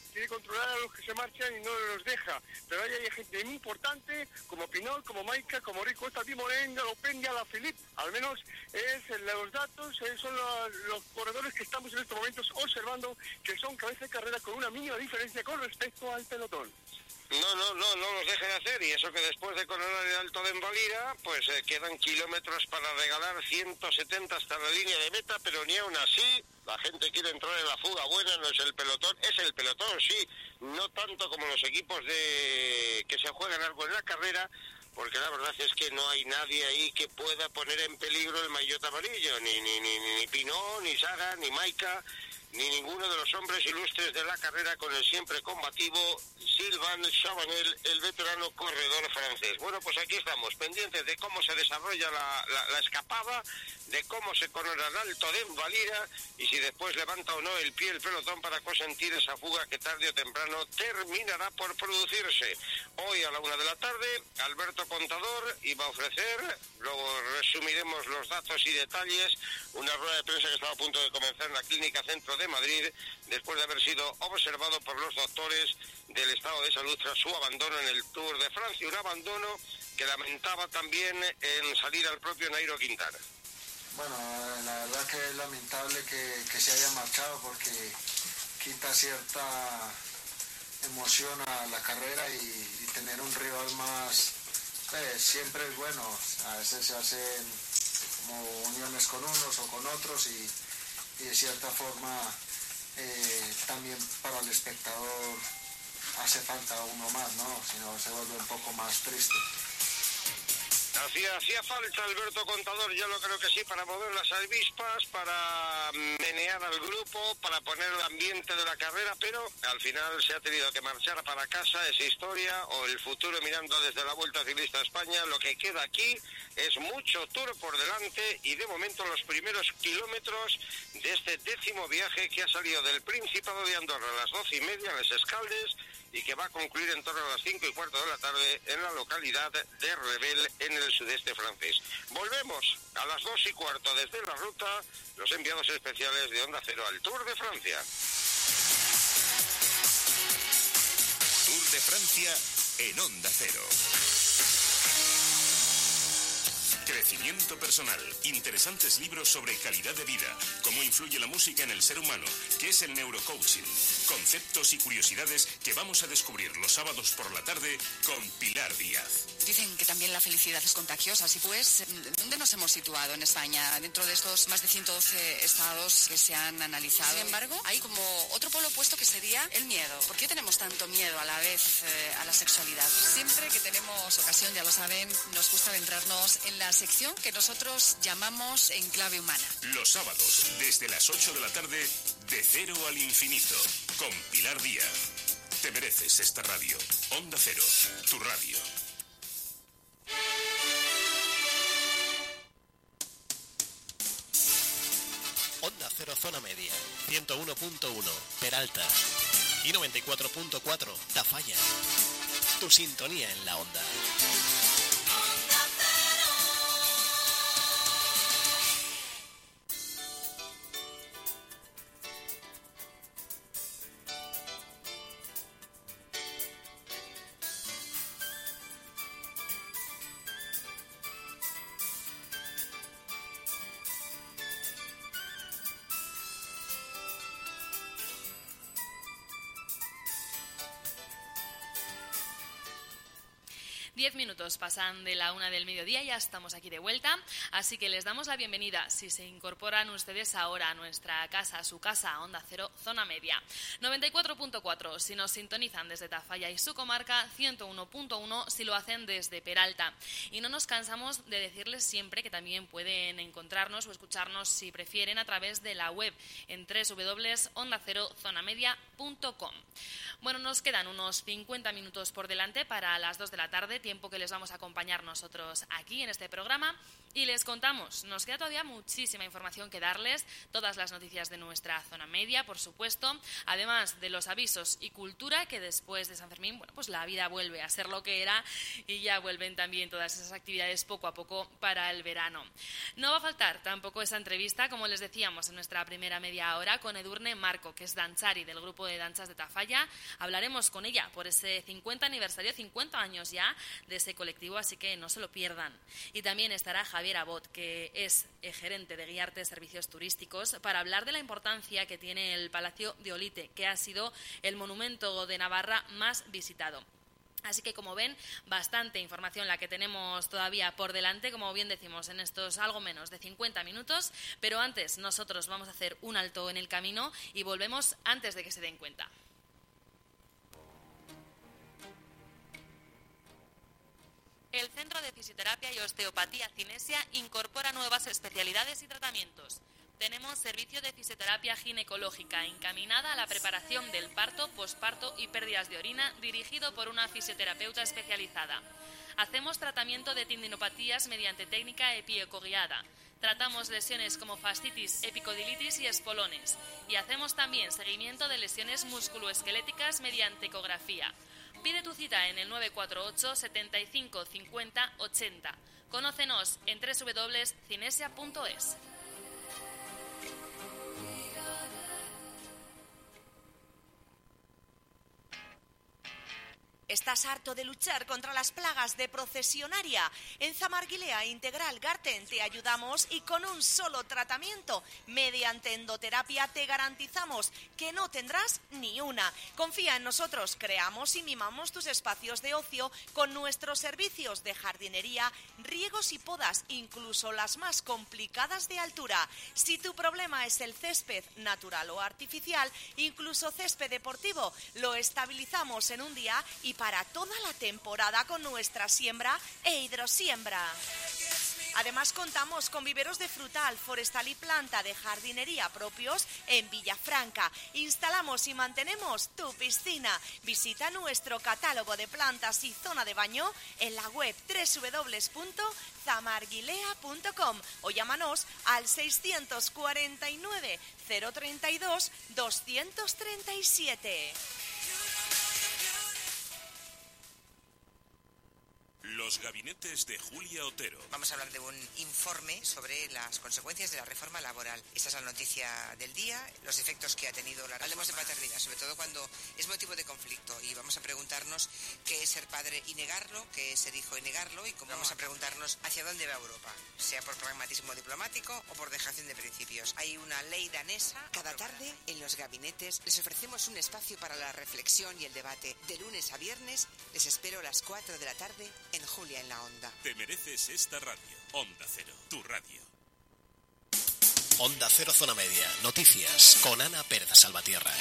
quiere controlar a los que se marchan y no los deja. Pero ahí hay gente muy importante, como Pinol, como Maica, como Rico, Costa, Timorenga, Lopeña, La Filip. Al menos es los datos, eh, son los, los corredores que estamos en estos momentos observando, que son cabeza de carrera con una mínima diferencia con respecto al pelotón. No, no, no, no los dejen hacer, y eso que después de coronar el Alto de Envalira, pues eh, quedan kilómetros para regalar ciento setenta hasta la línea de meta, pero ni aún así la gente quiere entrar en la fuga buena, no es el pelotón, es el pelotón, sí, no tanto como los equipos de que se juegan algo en la carrera, porque la verdad es que no hay nadie ahí que pueda poner en peligro el maillot amarillo, ni, ni, ni, ni Pinot, ni Saga, ni Maica, ni ninguno de los hombres ilustres de la carrera, con el siempre combativo Sylvain Chavanel, el veterano corredor francés. Bueno, pues aquí estamos, pendientes de cómo se desarrolla la, la, la escapada, de cómo se corona el Alto de Envalira y si después levanta o no el pie el pelotón para consentir esa fuga que tarde o temprano terminará por producirse. Hoy a la una de la tarde, Alberto Contador iba a ofrecer, luego resumiremos los datos y detalles, una rueda de prensa que estaba a punto de comenzar en la Clínica Centro de Madrid, después de haber sido observado por los doctores del estado de salud tras su abandono en el Tour de Francia, un abandono que lamentaba también en salir al propio Nairo Quintana. Bueno, la verdad que es lamentable que, que se haya marchado, porque quita cierta emoción a la carrera, y, y tener un rival más, pues, siempre es bueno. A veces se hacen como uniones con unos o con otros, y, y de cierta forma eh, también para el espectador hace falta uno más, ¿no? Si no, se vuelve un poco más triste. Hacía, hacía falta Alberto Contador, yo lo creo que sí, para mover las avispas, para menear al grupo, para poner el ambiente de la carrera, pero al final se ha tenido que marchar para casa, esa historia, o el futuro mirando desde la Vuelta Ciclista a España. Lo que queda aquí es mucho Tour por delante, y de momento los primeros kilómetros de este décimo viaje que ha salido del Principado de Andorra a las doce y media en Les Escaldes, y que va a concluir en torno a las cinco y cuarto de la tarde en la localidad de Revel, en el sudeste francés. Volvemos a las dos y cuarto desde la ruta, los enviados especiales de Onda Cero al Tour de Francia. Tour de Francia en Onda Cero. Crecimiento personal, interesantes libros sobre calidad de vida, cómo influye la música en el ser humano, qué es el neurocoaching, conceptos y curiosidades que vamos a descubrir los sábados por la tarde con Pilar Díaz. Dicen que también la felicidad es contagiosa, así pues, ¿dónde nos hemos situado en España dentro de estos más de ciento doce estados que se han analizado? Sin embargo, hay como otro polo opuesto que sería el miedo. ¿Por qué tenemos tanto miedo a la vez eh, a la sexualidad? Siempre que tenemos ocasión, ya lo saben, nos gusta adentrarnos en las sección que nosotros llamamos En Clave Humana. Los sábados, desde las ocho de la tarde, de cero al infinito, con Pilar Díaz. Te mereces esta radio. Onda Cero, tu radio. Onda Cero Zona Media, ciento uno punto uno, Peralta, y noventa y cuatro punto cuatro, Tafalla. Tu sintonía en la onda. Diez minutos pasan de la una del mediodía, ya estamos aquí de vuelta, así que les damos la bienvenida si se incorporan ustedes ahora a nuestra casa, a su casa, Onda Cero, Zona Media. noventa y cuatro punto cuatro si nos sintonizan desde Tafalla y su comarca, ciento uno punto uno si lo hacen desde Peralta. Y no nos cansamos de decirles siempre que también pueden encontrarnos o escucharnos, si prefieren, a través de la web en doble u doble u doble u punto onda cero zona media punto com. Bueno, nos quedan unos cincuenta minutos por delante para las dos de la tarde, tiempo que les vamos a acompañar nosotros aquí en este programa. Y les contamos, nos queda todavía muchísima información que darles, todas las noticias de nuestra zona media, por supuesto, además de los avisos y cultura, que después de San Fermín, bueno, pues la vida vuelve a ser lo que era y ya vuelven también todas esas actividades poco a poco para el verano. No va a faltar tampoco esa entrevista, como les decíamos en nuestra primera media hora, con Edurne Marco, que es danzari del grupo de danzas de Tafalla. Hablaremos con ella por ese cincuenta aniversario, cincuenta años ya de ese colectivo, así que no se lo pierdan. Y también estará Javier Abot, que es eh, gerente de Guiarte Servicios Turísticos, para hablar de la importancia que tiene el Palacio de Olite, que ha sido el monumento de Navarra más visitado. Así que, como ven, bastante información la que tenemos todavía por delante, como bien decimos, en estos algo menos de cincuenta minutos, pero antes nosotros vamos a hacer un alto en el camino y volvemos antes de que se den cuenta. El Centro de Fisioterapia y Osteopatía Cinesia incorpora nuevas especialidades y tratamientos. Tenemos servicio de fisioterapia ginecológica encaminada a la preparación del parto, posparto y pérdidas de orina, dirigido por una fisioterapeuta especializada. Hacemos tratamiento de tendinopatías mediante técnica epiecoguiada. Tratamos lesiones como fascitis, epicondilitis y espolones. Y hacemos también seguimiento de lesiones musculoesqueléticas mediante ecografía. Pide tu cita en el nueve cuatro ocho, setenta y cinco, cincuenta, ochenta. Conócenos en doble u doble u doble u punto cinesia punto es. ¿Estás harto de luchar contra las plagas de procesionaria? En Zamarguilea Integral Garten te ayudamos y con un solo tratamiento, mediante endoterapia, te garantizamos que no tendrás ni una. Confía en nosotros, creamos y mimamos tus espacios de ocio con nuestros servicios de jardinería, riegos y podas, incluso las más complicadas de altura. Si tu problema es el césped natural o artificial, incluso césped deportivo, lo estabilizamos en un día y para toda la temporada con nuestra siembra e hidrosiembra. Además, contamos con viveros de frutal, forestal y planta de jardinería propios en Villafranca. Instalamos y mantenemos tu piscina. Visita nuestro catálogo de plantas y zona de baño en la web doble u doble u doble u punto zamarguilea punto com o llámanos al seiscientos cuarenta y nueve, cero treinta y dos, doscientos treinta y siete. Los gabinetes de Julia Otero. Vamos a hablar de un informe sobre las consecuencias de la reforma laboral. Esta es la noticia del día, los efectos que ha tenido la reforma. Hablemos de paternidad, sobre todo cuando es motivo de conflicto, y vamos a preguntarnos qué es ser padre y negarlo, qué es ser hijo y negarlo, y cómo vamos a preguntarnos hacia dónde va Europa, sea por pragmatismo diplomático o por dejación de principios. Hay una ley danesa. Cada tarde en los gabinetes les ofrecemos un espacio para la reflexión y el debate. De lunes a viernes les espero a las cuatro de la tarde en Julia en la Onda. Te mereces esta radio. Onda Cero, tu radio. Onda Cero Zona Media. Noticias con Ana Pérez Salvatierra.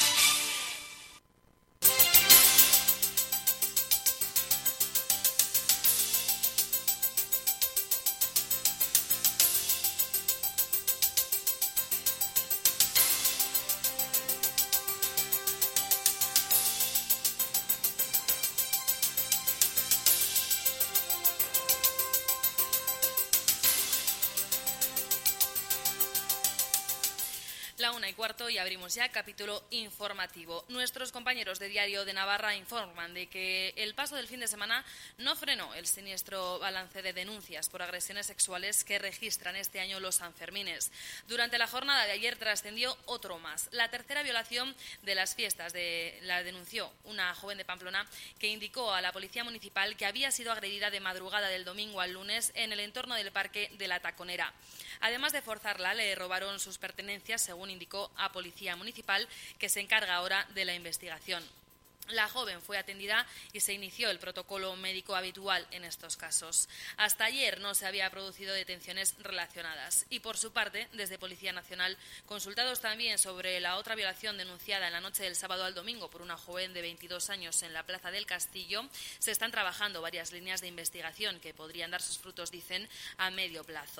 La una y cuarto y abrimos ya capítulo informativo. Nuestros compañeros de Diario de Navarra informan de que el paso del fin de semana no frenó el siniestro balance de denuncias por agresiones sexuales que registran este año los Sanfermines. Durante la jornada de ayer trascendió otro más. La tercera violación de las fiestas de, la denunció una joven de Pamplona que indicó a la Policía Municipal que había sido agredida de madrugada del domingo al lunes en el entorno del Parque de la Taconera. Además de forzarla, le robaron sus pertenencias, según indicó a Policía Municipal, que se encarga ahora de la investigación. La joven fue atendida y se inició el protocolo médico habitual en estos casos. Hasta ayer no se había producido detenciones relacionadas. Y por su parte, desde Policía Nacional, consultados también sobre la otra violación denunciada en la noche del sábado al domingo por una joven de veintidós años en la Plaza del Castillo, se están trabajando varias líneas de investigación que podrían dar sus frutos, dicen, a medio plazo.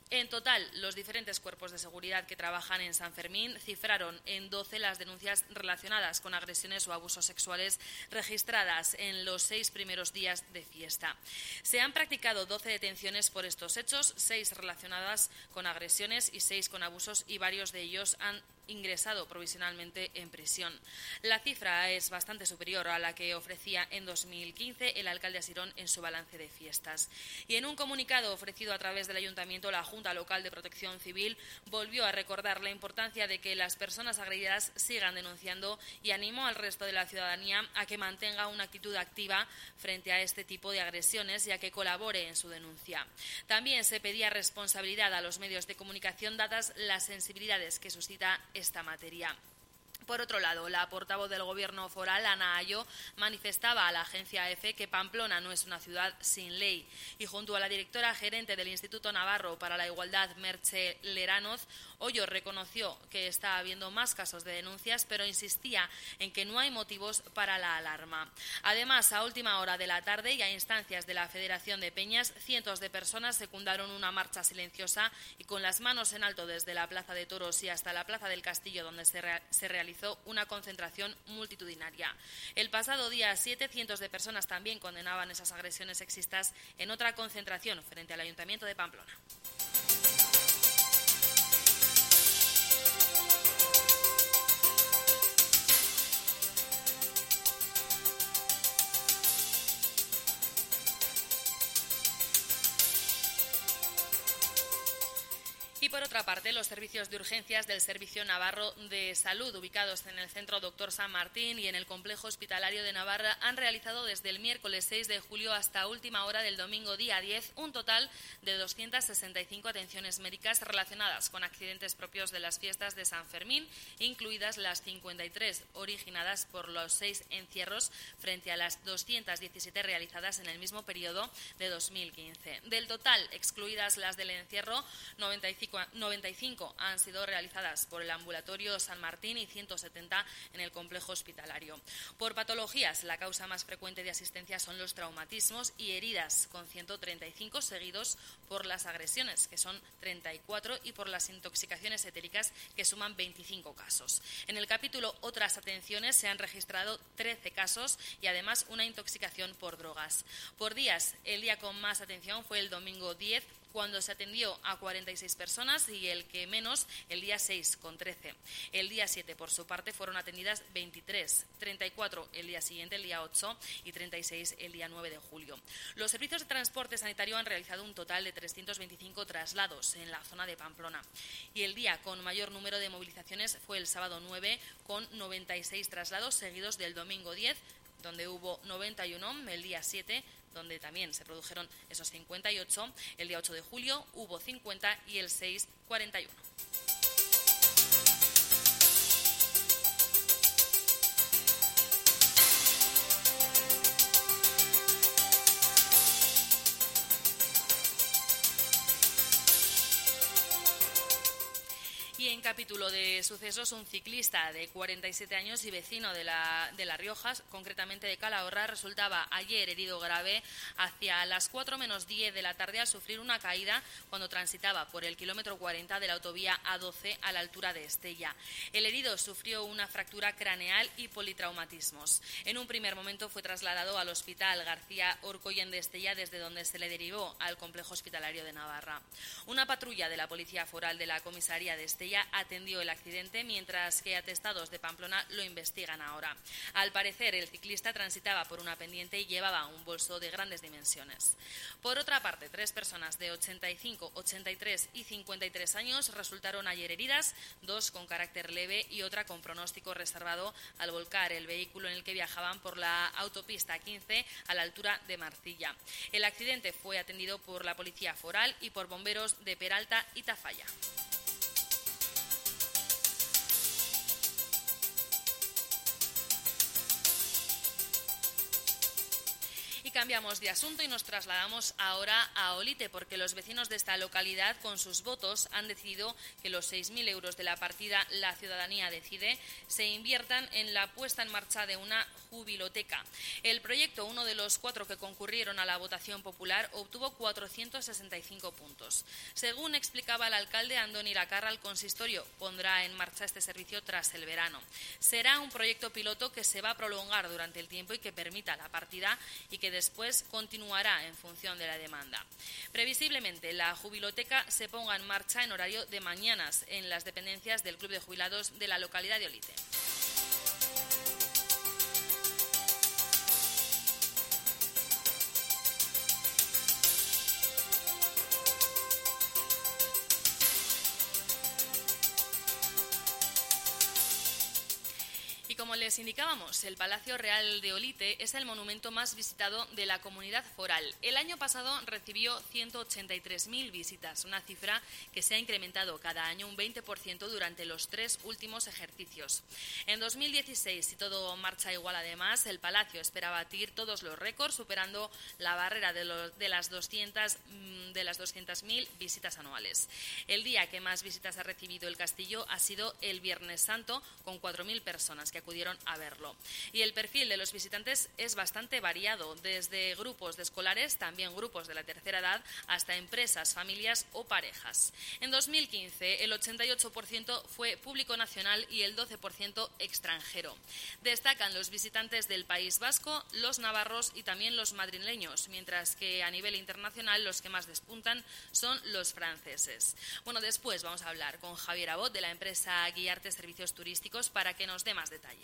En total, los diferentes cuerpos de seguridad que trabajan en San Fermín cifraron en doce las denuncias relacionadas con agresiones o abusos sexuales registradas en los seis primeros días de fiesta. Se han practicado doce detenciones por estos hechos, seis relacionadas con agresiones y seis con abusos, y varios de ellos han ingresado provisionalmente en prisión. La cifra es bastante superior a la que ofrecía en dos mil quince el alcalde Asirón en su balance de fiestas. Y en un comunicado ofrecido a través del Ayuntamiento, la Junta Local de Protección Civil volvió a recordar la importancia de que las personas agredidas sigan denunciando y animó al resto de la ciudadanía a que mantenga una actitud activa frente a este tipo de agresiones y a que colabore en su denuncia. También se pedía responsabilidad a los medios de comunicación dadas las sensibilidades que suscita esta materia. Por otro lado, la portavoz del Gobierno foral, Ana Ayo, manifestaba a la agencia EFE que Pamplona no es una ciudad sin ley, y junto a la directora gerente del Instituto Navarro para la Igualdad, Merche Leranoz, Hoyo reconoció que está habiendo más casos de denuncias, pero insistía en que no hay motivos para la alarma. Además, a última hora de la tarde y a instancias de la Federación de Peñas, cientos de personas secundaron una marcha silenciosa y con las manos en alto desde la Plaza de Toros y hasta la Plaza del Castillo, donde se, re se realizó una concentración multitudinaria. El pasado día siete, cientos de personas también condenaban esas agresiones sexistas en otra concentración frente al Ayuntamiento de Pamplona. Y por otra parte, los servicios de urgencias del Servicio Navarro de Salud, ubicados en el Centro Doctor San Martín y en el Complejo Hospitalario de Navarra, han realizado desde el miércoles seis de julio hasta última hora del domingo día diez un total de doscientas sesenta y cinco atenciones médicas relacionadas con accidentes propios de las fiestas de San Fermín, incluidas las cincuenta y tres originadas por los seis encierros frente a las doscientas diecisiete realizadas en el mismo periodo de dos mil quince. Del total, excluidas las del encierro, noventa y cinco noventa y cinco han sido realizadas por el Ambulatorio San Martín y ciento setenta en el Complejo Hospitalario. Por patologías, la causa más frecuente de asistencia son los traumatismos y heridas, con ciento treinta y cinco, seguidos por las agresiones, que son treinta y cuatro, y por las intoxicaciones etéricas, que suman veinticinco casos. En el capítulo Otras atenciones se han registrado trece casos y además una intoxicación por drogas. Por días, el día con más atención fue el domingo diez, cuando se atendió a cuarenta y seis personas, y el que menos el día seis, con trece. El día siete, por su parte, fueron atendidas veintitrés, treinta y cuatro el día siguiente, el día ocho, y treinta y seis el día nueve de julio. Los servicios de transporte sanitario han realizado un total de trescientos veinticinco traslados en la zona de Pamplona. Y el día con mayor número de movilizaciones fue el sábado nueve, con noventa y seis traslados, seguidos del domingo diez, donde hubo noventa y uno, el día siete, donde también se produjeron esos cincuenta y ocho, el día ocho de julio hubo cincuenta y el seis, cuarenta y uno. Y en capítulo de sucesos, un ciclista de cuarenta y siete años y vecino de la, de La Rioja, concretamente de Calahorra, resultaba ayer herido grave hacia las cuatro menos diez de la tarde al sufrir una caída cuando transitaba por el kilómetro cuarenta de la autovía A doce a la altura de Estella. El herido sufrió una fractura craneal y politraumatismos. En un primer momento fue trasladado al Hospital García Orcoyen de Estella, desde donde se le derivó al Complejo Hospitalario de Navarra. Una patrulla de la Policía Foral de la Comisaría de Estella atendió el accidente, mientras que atestados de Pamplona lo investigan ahora. Al parecer, el ciclista transitaba por una pendiente y llevaba un bolso de grandes dimensiones. Por otra parte, tres personas de ochenta y cinco, ochenta y tres y cincuenta y tres años resultaron ayer heridas, dos con carácter leve y otra con pronóstico reservado al volcar el vehículo en el que viajaban por la autopista quince a la altura de Marcilla. El accidente fue atendido por la Policía Foral y por bomberos de Peralta y Tafalla. cambiamos de asunto y nos trasladamos ahora a Olite, porque los vecinos de esta localidad, con sus votos, han decidido que los seis mil euros de la partida La Ciudadanía Decide se inviertan en la puesta en marcha de una jubiloteca. El proyecto, uno de los cuatro que concurrieron a la votación popular, obtuvo cuatrocientos sesenta y cinco puntos. Según explicaba el alcalde Andoni Lacarra, el consistorio pondrá en marcha este servicio tras el verano. Será un proyecto piloto que se va a prolongar durante el tiempo y que permita la partida y que después continuará en función de la demanda. Previsiblemente, la jubiloteca se ponga en marcha en horario de mañanas en las dependencias del Club de Jubilados de la localidad de Olite. Como les indicábamos, el Palacio Real de Olite es el monumento más visitado de la comunidad foral. El año pasado recibió ciento ochenta y tres mil visitas, una cifra que se ha incrementado cada año un veinte por ciento durante los tres últimos ejercicios. En dos mil dieciséis, si todo marcha igual además, el Palacio espera batir todos los récords, superando la barrera de, lo, de las doscientas mil visitas anuales. El día que más visitas ha recibido el castillo ha sido el Viernes Santo, con cuatro mil personas que acudieron a verlo. Y el perfil de los visitantes es bastante variado, desde grupos de escolares, también grupos de la tercera edad, hasta empresas, familias o parejas. En dos mil quince, el ochenta y ocho por ciento fue público nacional y el doce por ciento extranjero. Destacan los visitantes del País Vasco, los navarros y también los madrileños, mientras que a nivel internacional los que más despuntan son los franceses. Bueno, después vamos a hablar con Javier Abot de la empresa Guiarte Servicios Turísticos para que nos dé más detalles.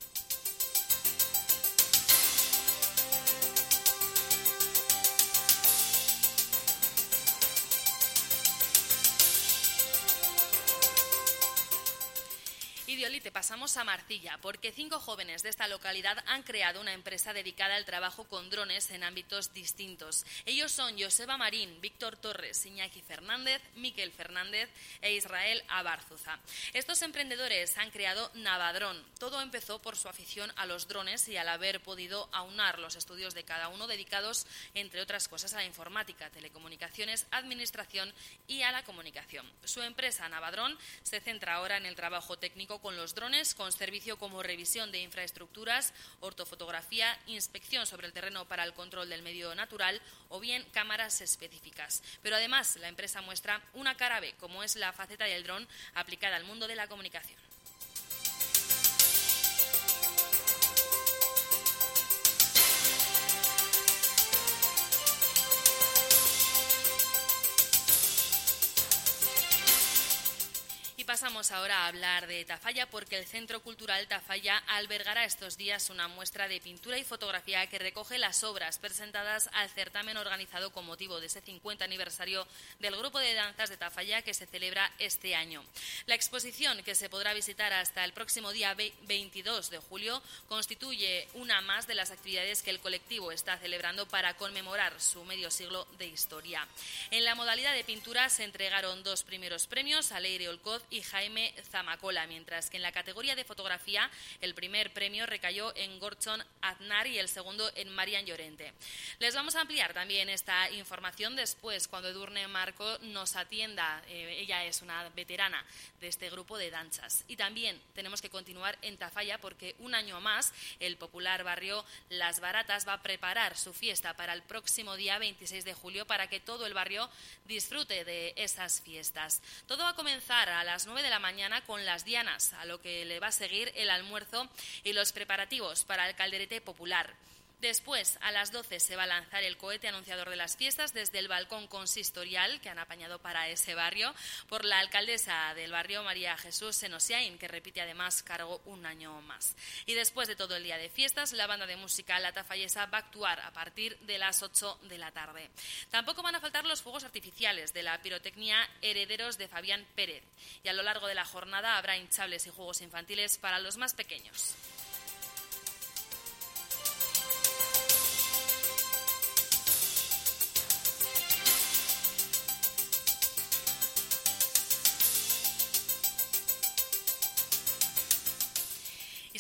Y de Olite pasamos a Marcilla, porque cinco jóvenes de esta localidad han creado una empresa dedicada al trabajo con drones en ámbitos distintos. Ellos son Joseba Marín, Víctor Torres, Iñaki Fernández, Miquel Fernández e Israel Abarzuza. Estos emprendedores han creado Navadrón. Todo empezó por su afición a los drones y al haber podido aunar los estudios de cada uno dedicados, entre otras cosas, a la informática, telecomunicaciones, administración y a la comunicación. Su empresa Navadrón se centra ahora en el trabajo técnico con los drones, con servicio como revisión de infraestructuras, ortofotografía, inspección sobre el terreno para el control del medio natural o bien cámaras específicas. Pero además la empresa muestra una cara B, como es la faceta del dron aplicada al mundo de la comunicación. Pasamos ahora a hablar de Tafalla, porque el Centro Cultural Tafalla albergará estos días una muestra de pintura y fotografía que recoge las obras presentadas al certamen organizado con motivo de ese cincuenta aniversario del grupo de danzas de Tafalla que se celebra este año. La exposición, que se podrá visitar hasta el próximo día veintidós de julio, constituye una más de las actividades que el colectivo está celebrando para conmemorar su medio siglo de historia. En la modalidad de pintura se entregaron dos primeros premios a Leire Olcoz y Jaime Zamacola, mientras que en la categoría de fotografía el primer premio recayó en Gorchon Aznar y el segundo en Marian Llorente. Les vamos a ampliar también esta información después, cuando Edurne Marco nos atienda. Eh, ella es una veterana de este grupo de danzas. Y también tenemos que continuar en Tafalla, porque un año más el popular barrio Las Baratas va a preparar su fiesta para el próximo día veintiséis de julio para que todo el barrio disfrute de esas fiestas. Todo va a comenzar a las nueve de la mañana con las dianas, a lo que le va a seguir el almuerzo y los preparativos para el calderete popular. Después, a las doce, se va a lanzar el cohete anunciador de las fiestas desde el balcón consistorial que han apañado para ese barrio por la alcaldesa del barrio, María Jesús Senosiain, que repite además cargo un año más. Y después de todo el día de fiestas, la banda de música La Tafallesa va a actuar a partir de las ocho de la tarde. Tampoco van a faltar los fuegos artificiales de la pirotecnia Herederos de Fabián Pérez. Y a lo largo de la jornada habrá hinchables y juegos infantiles para los más pequeños.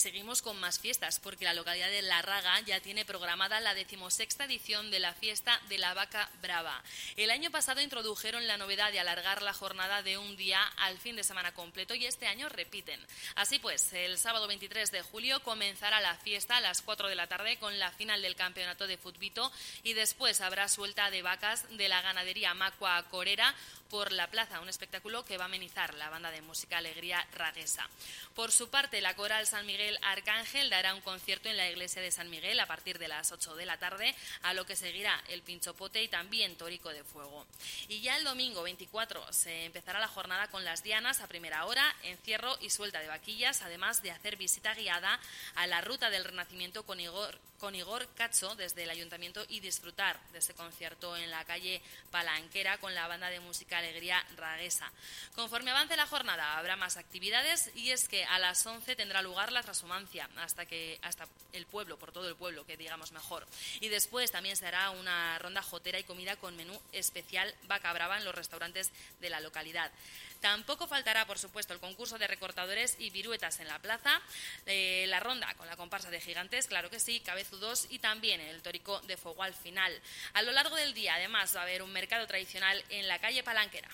seguimos con más fiestas, porque la localidad de Larraga ya tiene programada la decimosexta edición de la fiesta de la Vaca Brava. El año pasado introdujeron la novedad de alargar la jornada de un día al fin de semana completo y este año repiten. Así pues, el sábado veintitrés de julio comenzará la fiesta a las cuatro de la tarde con la final del campeonato de futbito y después habrá suelta de vacas de la ganadería Macua Corera por la plaza, un espectáculo que va a amenizar la banda de música Alegría Raguesa. Por su parte, la Coral San Miguel Arcángel dará un concierto en la iglesia de San Miguel a partir de las ocho de la tarde, a lo que seguirá el Pinchopote y también Torico de Fuego. Y ya el domingo veinticuatro se empezará la jornada con las dianas a primera hora, encierro y suelta de vaquillas, además de hacer visita guiada a la Ruta del Renacimiento con Igor, con Igor Cacho desde el Ayuntamiento y disfrutar de ese concierto en la calle Palanquera con la banda de música Alegría Raguesa. Conforme avance la jornada habrá más actividades y es que a las once tendrá lugar la transhumancia hasta que hasta el pueblo, por todo el pueblo, que digamos mejor. Y después también se hará una ronda jotera y comida con menú especial Vaca Brava en los restaurantes de la localidad. Tampoco faltará, por supuesto, el concurso de recortadores y viruetas en la plaza, eh, la ronda con la comparsa de gigantes, claro que sí, cabezudos y también el Torico de Fuego al final. A lo largo del día, además, va a haber un mercado tradicional en la calle Palanquera.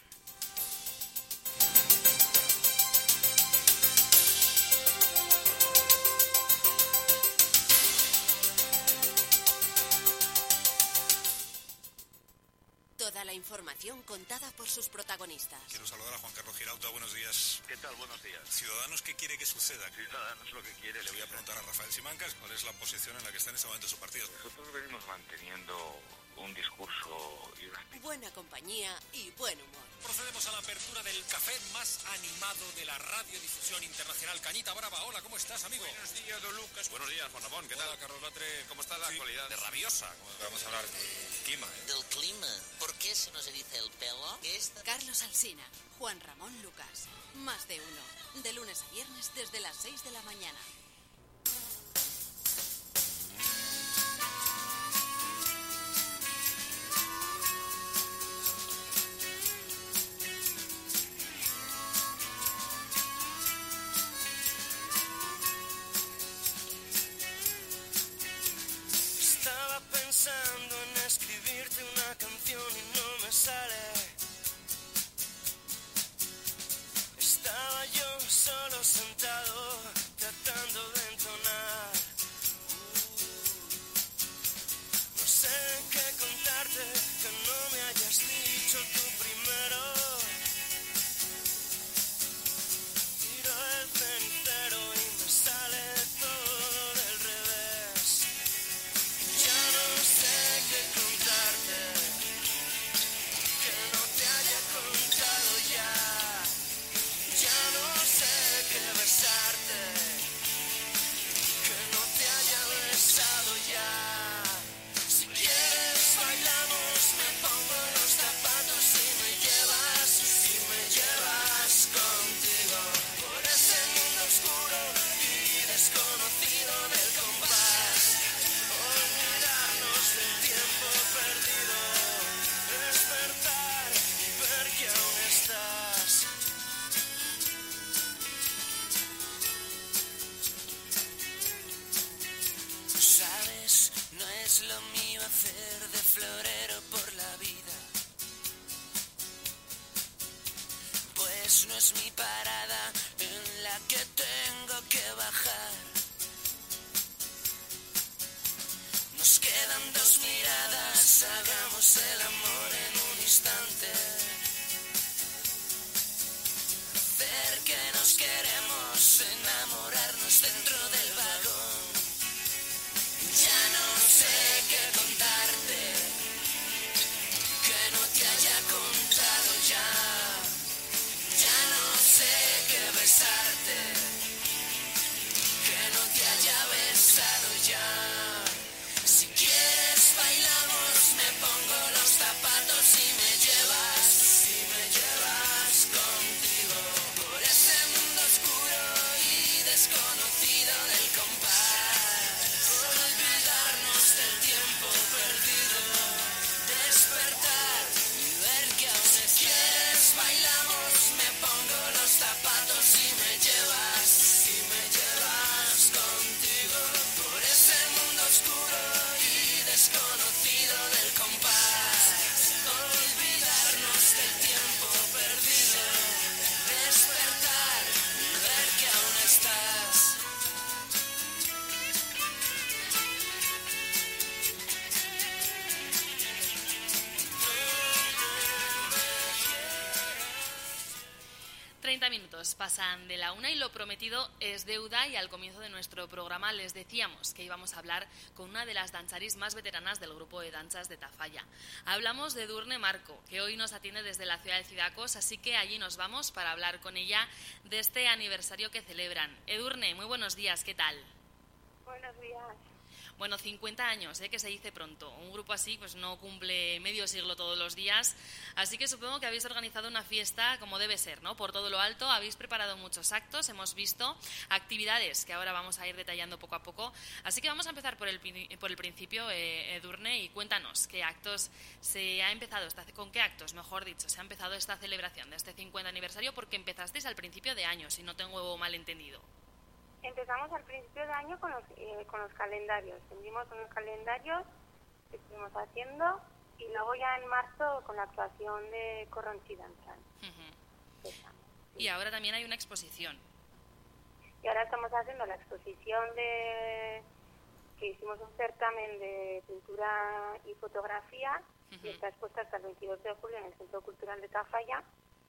Toda la información contada por sus protagonistas. Quiero saludar a Juan Carlos Girauta. Buenos días. ¿Qué tal? Buenos días. Ciudadanos, ¿qué quiere que suceda? Ciudadanos lo que quiere. Le voy a preguntar a Rafael Simancas cuál es la posición en la que está en este momento su partido. Nosotros venimos manteniendo un discurso y una... Buena compañía y buen humor. Procedemos a la apertura del café más animado de la radiodifusión internacional. Cañita Brava, hola, ¿cómo estás, amigo? Buenos días, don Lucas. Buenos días, Juan Ramón, ¿qué Hola, tal? Carlos Latre, ¿cómo está la Sí, actualidad? de rabiosa. Vamos a hablar del clima. ¿eh? Del clima. ¿Por qué se nos eriza el pelo? Esta... Carlos Alsina, Juan Ramón Lucas. Más de uno. De lunes a viernes desde las seis de la mañana. Estaba pensando en escribirte una canción y no me sale. Estaba yo solo sentado tratando de entonar. Uh, no sé qué contarte que no me hayas dicho tú primero. Tiro el cenicero y me sale todo del revés. Ya no sé qué contarte que no te haya contado ya. Ya no sé qué besarte que no te haya besado ya. Si quieres bailamos, me pongo los zapatos y me llevas, y me llevas contigo por ese mundo oscuro y desconocido del compás. Olvidarnos del tiempo perdido, despertar y ver que aún estás. Sabes, no es lo mío hacer de florero por la vida, pues no es mi parada en la que tengo que bajar. Nos quedan dos miradas, hagamos el amor en un instante. Ver que nos queremos, enamorarnos dentro del vagón. Ya no sé qué contarte que no te haya contado ya. Ya no sé qué besarte que no te haya besado ya. Si quieres bailamos, me pongo los zapatos y me llevas, treinta minutos pasan de la una y lo prometido es deuda, y al comienzo de nuestro programa les decíamos que íbamos a hablar con una de las danzaris más veteranas del grupo de danzas de Tafalla. Hablamos de Edurne Marco, que hoy nos atiende desde la ciudad de Cidacos, así que allí nos vamos para hablar con ella de este aniversario que celebran. Edurne, muy buenos días, ¿qué tal? Buenos días. Bueno, cincuenta años, ¿eh? Que se dice pronto. Un grupo así pues no cumple medio siglo todos los días, así que supongo que habéis organizado una fiesta como debe ser, ¿no? Por todo lo alto, habéis preparado muchos actos, hemos visto actividades que ahora vamos a ir detallando poco a poco, así que vamos a empezar por el, por el principio, eh, Edurne, y cuéntanos qué actos se ha empezado, esta, con qué actos, mejor dicho, se ha empezado esta celebración de este cincuenta aniversario, porque empezasteis al principio de año, si no tengo mal entendido. Empezamos al principio de año con los, eh, con los calendarios. Tendimos unos calendarios que estuvimos haciendo, y luego ya en marzo con la actuación de Corronchi Danzan. Uh-huh. Sí. Y ahora también hay una exposición. Y ahora estamos haciendo la exposición de que hicimos un certamen de pintura y fotografía, uh-huh. y está expuesta hasta el veintidós de julio en el Centro Cultural de Tafalla.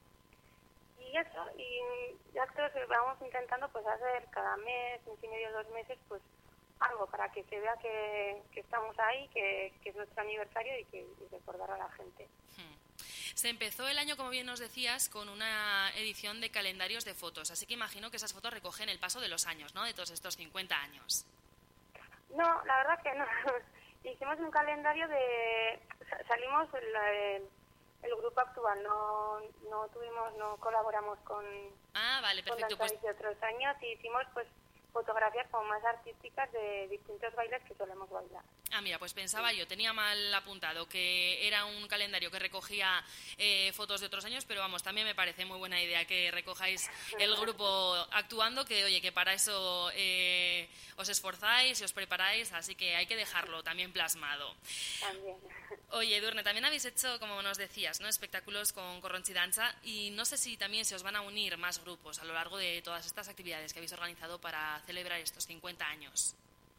Y eso, y ya creo que vamos intentando pues hacer cada mes, mes y medio, dos meses, pues algo para que se vea que, que estamos ahí, que, que es nuestro aniversario, y que y recordar a la gente. Hmm. Se empezó el año, como bien nos decías, con una edición de calendarios de fotos, así que imagino que esas fotos recogen el paso de los años, ¿no?, de todos estos cincuenta años. No, la verdad que no. Hicimos un calendario de... Salimos... La, el, El grupo actual, no no tuvimos, no colaboramos con, ah, vale, perfecto, con pues... de otros años, y hicimos pues fotografías como más artísticas de distintos bailes que solemos bailar. Ah, mira, pues pensaba yo, tenía mal apuntado que era un calendario que recogía eh, fotos de otros años, pero vamos, también me parece muy buena idea que recojáis el grupo actuando, que oye, que para eso eh, os esforzáis y os preparáis, así que hay que dejarlo también plasmado. También. Oye, Edurne, también habéis hecho, como nos decías, ¿no?, espectáculos con Corronchi Danza, y no sé si también se os van a unir más grupos a lo largo de todas estas actividades que habéis organizado para celebrar estos cincuenta años.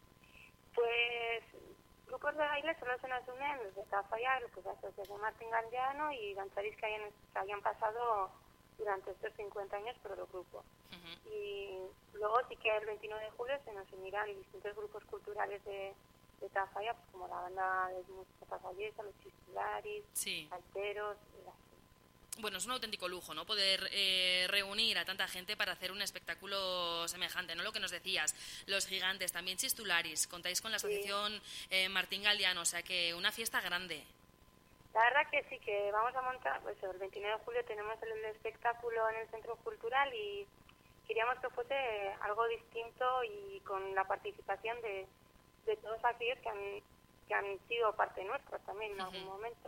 Pues grupos de baile solo se nos unen desde Tafalla, pues la Asociación Martín Galdeano y danzaris que hayan, que hayan pasado durante estos cincuenta años por el grupo. Uh-huh. Y luego sí que el veintinueve de julio se nos unirán distintos grupos culturales de, de Tafalla, pues como la banda de música tafallesa, los Chistularis, sí. Alteros, las... Bueno, es un auténtico lujo, ¿no?, poder eh, reunir a tanta gente para hacer un espectáculo semejante, ¿no?, lo que nos decías, los gigantes, también Chistularis, contáis con la asociación sí. eh, Martín Galdeano, o sea que una fiesta grande. La verdad que sí, que vamos a montar, pues el veintinueve de julio tenemos el, el espectáculo en el Centro Cultural, y queríamos que fuese algo distinto y con la participación de, de todos aquellos que han, que han sido parte nuestra también en uh-huh. algún momento.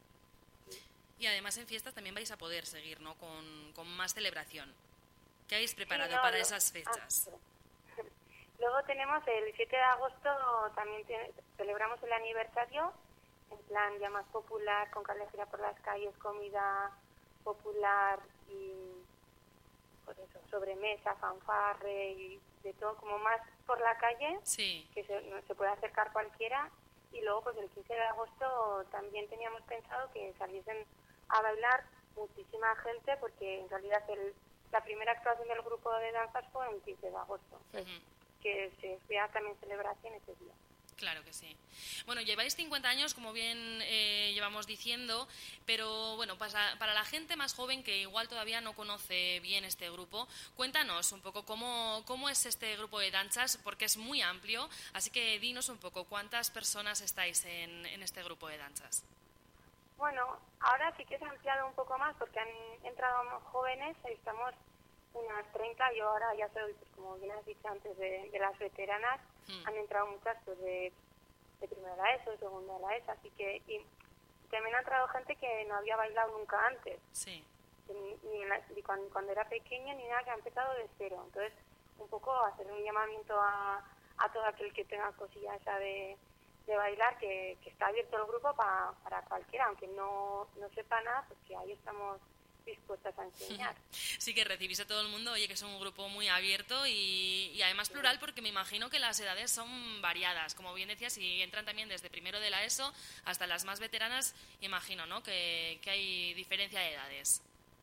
Y además en fiestas también vais a poder seguir, ¿no?, con, con más celebración. ¿Qué habéis preparado sí, no, para no. esas fechas? Ah, luego tenemos el siete de agosto, también te, celebramos el aniversario, en plan ya más popular, con callejería por las calles, comida popular y pues eso, sobremesa, fanfarre y de todo, como más por la calle, sí. que se, no se puede acercar cualquiera. Y luego pues el quince de agosto también teníamos pensado que saliesen a bailar muchísima gente, porque en realidad el, la primera actuación del grupo de danzas fue el quince de agosto, pues, uh-huh. que se vea también celebración ese día. Claro que sí. Bueno, lleváis cincuenta años, como bien eh, llevamos diciendo, pero bueno, para, para la gente más joven que igual todavía no conoce bien este grupo, cuéntanos un poco cómo, cómo es este grupo de danzas, porque es muy amplio, así que dinos un poco cuántas personas estáis en, en este grupo de danzas. Bueno, ahora sí que se ha ampliado un poco más porque han entrado más jóvenes, estamos unas treinta, yo ahora ya soy, pues como bien has dicho antes, de, de las veteranas, hmm. han entrado muchas pues de, de primera de la ESO, segunda de la ESO, así que y también ha entrado gente que no había bailado nunca antes, sí. ni, ni, la, ni cuando, cuando era pequeña ni nada, que ha empezado de cero, entonces un poco hacer un llamamiento a, a todo aquel que tenga cosilla esa de, de bailar, que, que está abierto el grupo pa, para cualquiera, aunque no, no sepa nada, pues que ahí estamos dispuestas a enseñar. Sí, que recibís a todo el mundo, oye, que es un grupo muy abierto y, y además plural, porque me imagino que las edades son variadas, como bien decías, y entran también desde primero de la ESO hasta las más veteranas, imagino, ¿no?, que, que hay diferencia de edades.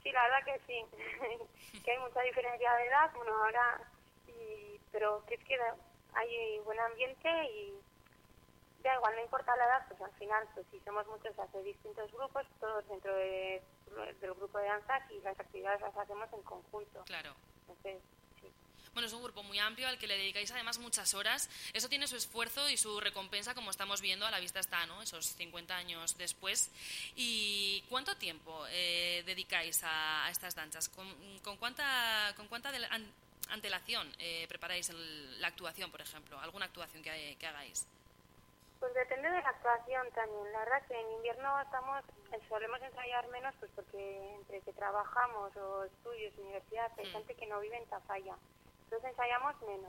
Sí, la verdad que sí, que hay mucha diferencia de edad, bueno, ahora, y, pero que es que hay buen ambiente y da igual, no importa la edad, pues al final, pues si somos muchos, hace distintos grupos, todos dentro de, del grupo de danzas y las actividades las hacemos en conjunto. Claro. Entonces, bueno, es un grupo muy amplio al que le dedicáis además muchas horas. Eso tiene su esfuerzo y su recompensa, como estamos viendo, a la vista está, ¿no? Esos cincuenta años después. ¿Y cuánto tiempo eh, dedicáis a, a estas danzas? ¿Con, con cuánta, con cuánta de, an, antelación eh, preparáis el, la actuación, por ejemplo? ¿Alguna actuación que, que hagáis? Pues depende de la actuación también. La verdad que en invierno estamos solemos ensayar menos, pues porque entre que trabajamos o estudios, universidad, hay Mm. gente que no vive en Tafalla. Entonces ensayamos menos.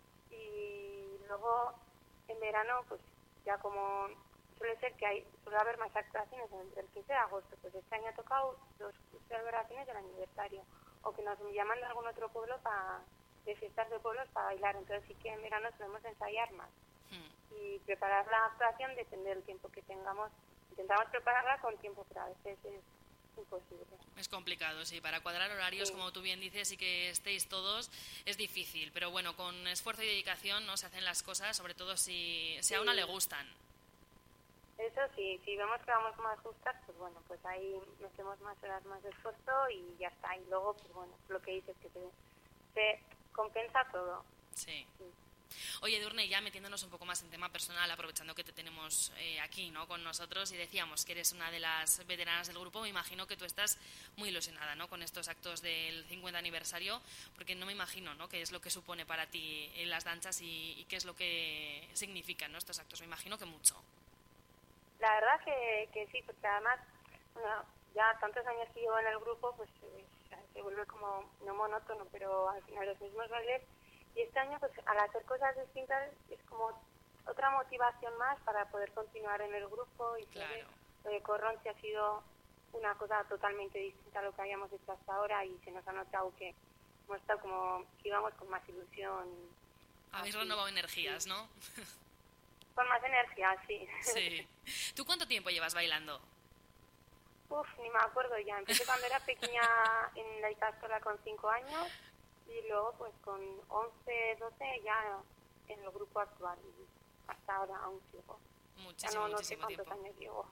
Y luego en verano, pues ya como suele ser que hay suele haber más actuaciones entre el quince de agosto, pues este año ha tocado dos celebraciones del aniversario. O que nos llaman de algún otro pueblo para de fiestas de pueblos para bailar. Entonces sí que en verano solemos ensayar más. Y preparar la actuación depende del tiempo que tengamos. Intentamos prepararla con tiempo, pero a veces es imposible. Es complicado, sí, para cuadrar horarios, Sí. como tú bien dices, y que estéis todos, es difícil. Pero bueno, con esfuerzo y dedicación no se hacen las cosas, sobre todo si, si a una Sí. le gustan. Eso sí, si vemos que vamos más justas, pues bueno, pues ahí metemos más horas más de esfuerzo y ya está. Y luego, pues bueno, lo que dices que se, se compensa todo. Sí. Oye, Edurne, ya metiéndonos un poco más en tema personal, aprovechando que te tenemos eh, aquí, ¿no?, con nosotros, y decíamos que eres una de las veteranas del grupo, me imagino que tú estás muy ilusionada, ¿no?, con estos actos del cincuenta aniversario, porque no me imagino, ¿no?, qué es lo que supone para ti en las danzas y, y qué es lo que significan, ¿no?, estos actos. Me imagino que mucho. La verdad que, que sí, porque además, bueno, ya tantos años que llevo en el grupo, pues eh, se vuelve como, no monótono, pero al final los mismos bailes. Y este año, pues al hacer cosas distintas, es como otra motivación más para poder continuar en el grupo. Y claro. Lo de Corronche ha sido una cosa totalmente distinta a lo que habíamos hecho hasta ahora y se nos ha notado que hemos estado como, que íbamos con más ilusión. Habéis así. renovado energías, ¿no? Con más energía, sí. Sí. ¿Tú cuánto tiempo llevas bailando? Uf, ni me acuerdo ya. Empecé cuando era pequeña en la Ikastola con cinco años y luego pues con once, doce ya en el grupo actual. Y hasta ahora aún sigo. Muchísimo, ya no, no sé muchísimo cuántos tiempo. años llevo.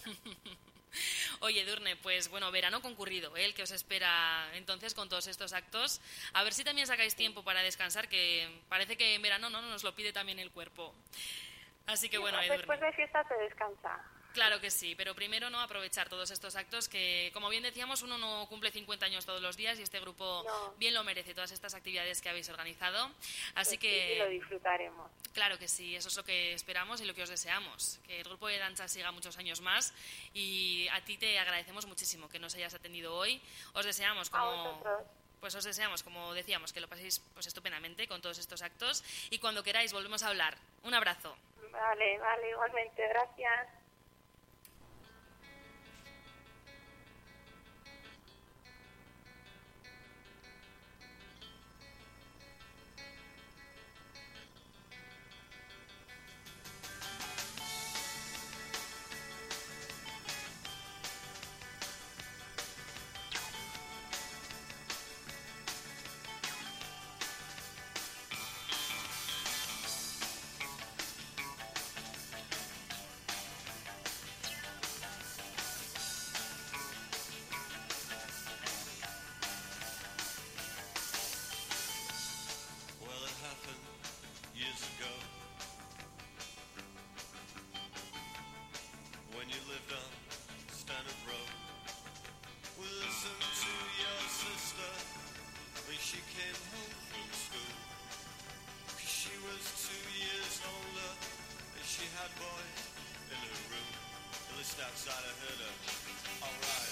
Oye, Edurne, pues bueno, verano concurrido, ¿eh?, el que os espera entonces con todos estos actos. A ver si también sacáis tiempo para descansar, que parece que en verano no nos lo pide también el cuerpo. Así que bueno, Edurne. Después de fiesta se descansa. Claro que sí, pero primero no aprovechar todos estos actos que, como bien decíamos, uno no cumple cincuenta años todos los días y este grupo No. bien lo merece, todas estas actividades que habéis organizado. Así Pues que... sí, y lo disfrutaremos. Claro que sí, eso es lo que esperamos y lo que os deseamos, que el grupo de danza siga muchos años más y a ti te agradecemos muchísimo que nos hayas atendido hoy. Os deseamos A como... vosotros. Pues os deseamos, como decíamos, que lo paséis pues estupendamente con todos estos actos y cuando queráis volvemos a hablar. Un abrazo. Vale, vale, igualmente. Gracias. Well, it happened years ago when you lived on Standard Road. We listened to your sister when she came home from school. 'Cause she was two years older and she had boys in her room. At least outside I heard her. Alright.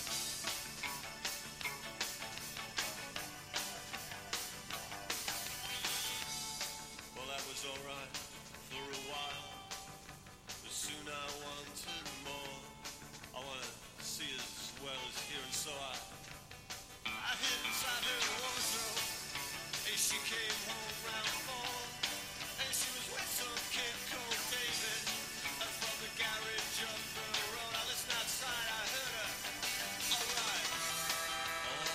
Well, that was alright for a while, but soon I wanted more. I wanna see as well as hear, and so I I hid inside her wardrobe, and she came home round four, and she was with some kid called David, and from the garage up the road. I listened outside, I heard her. Alright. Oh,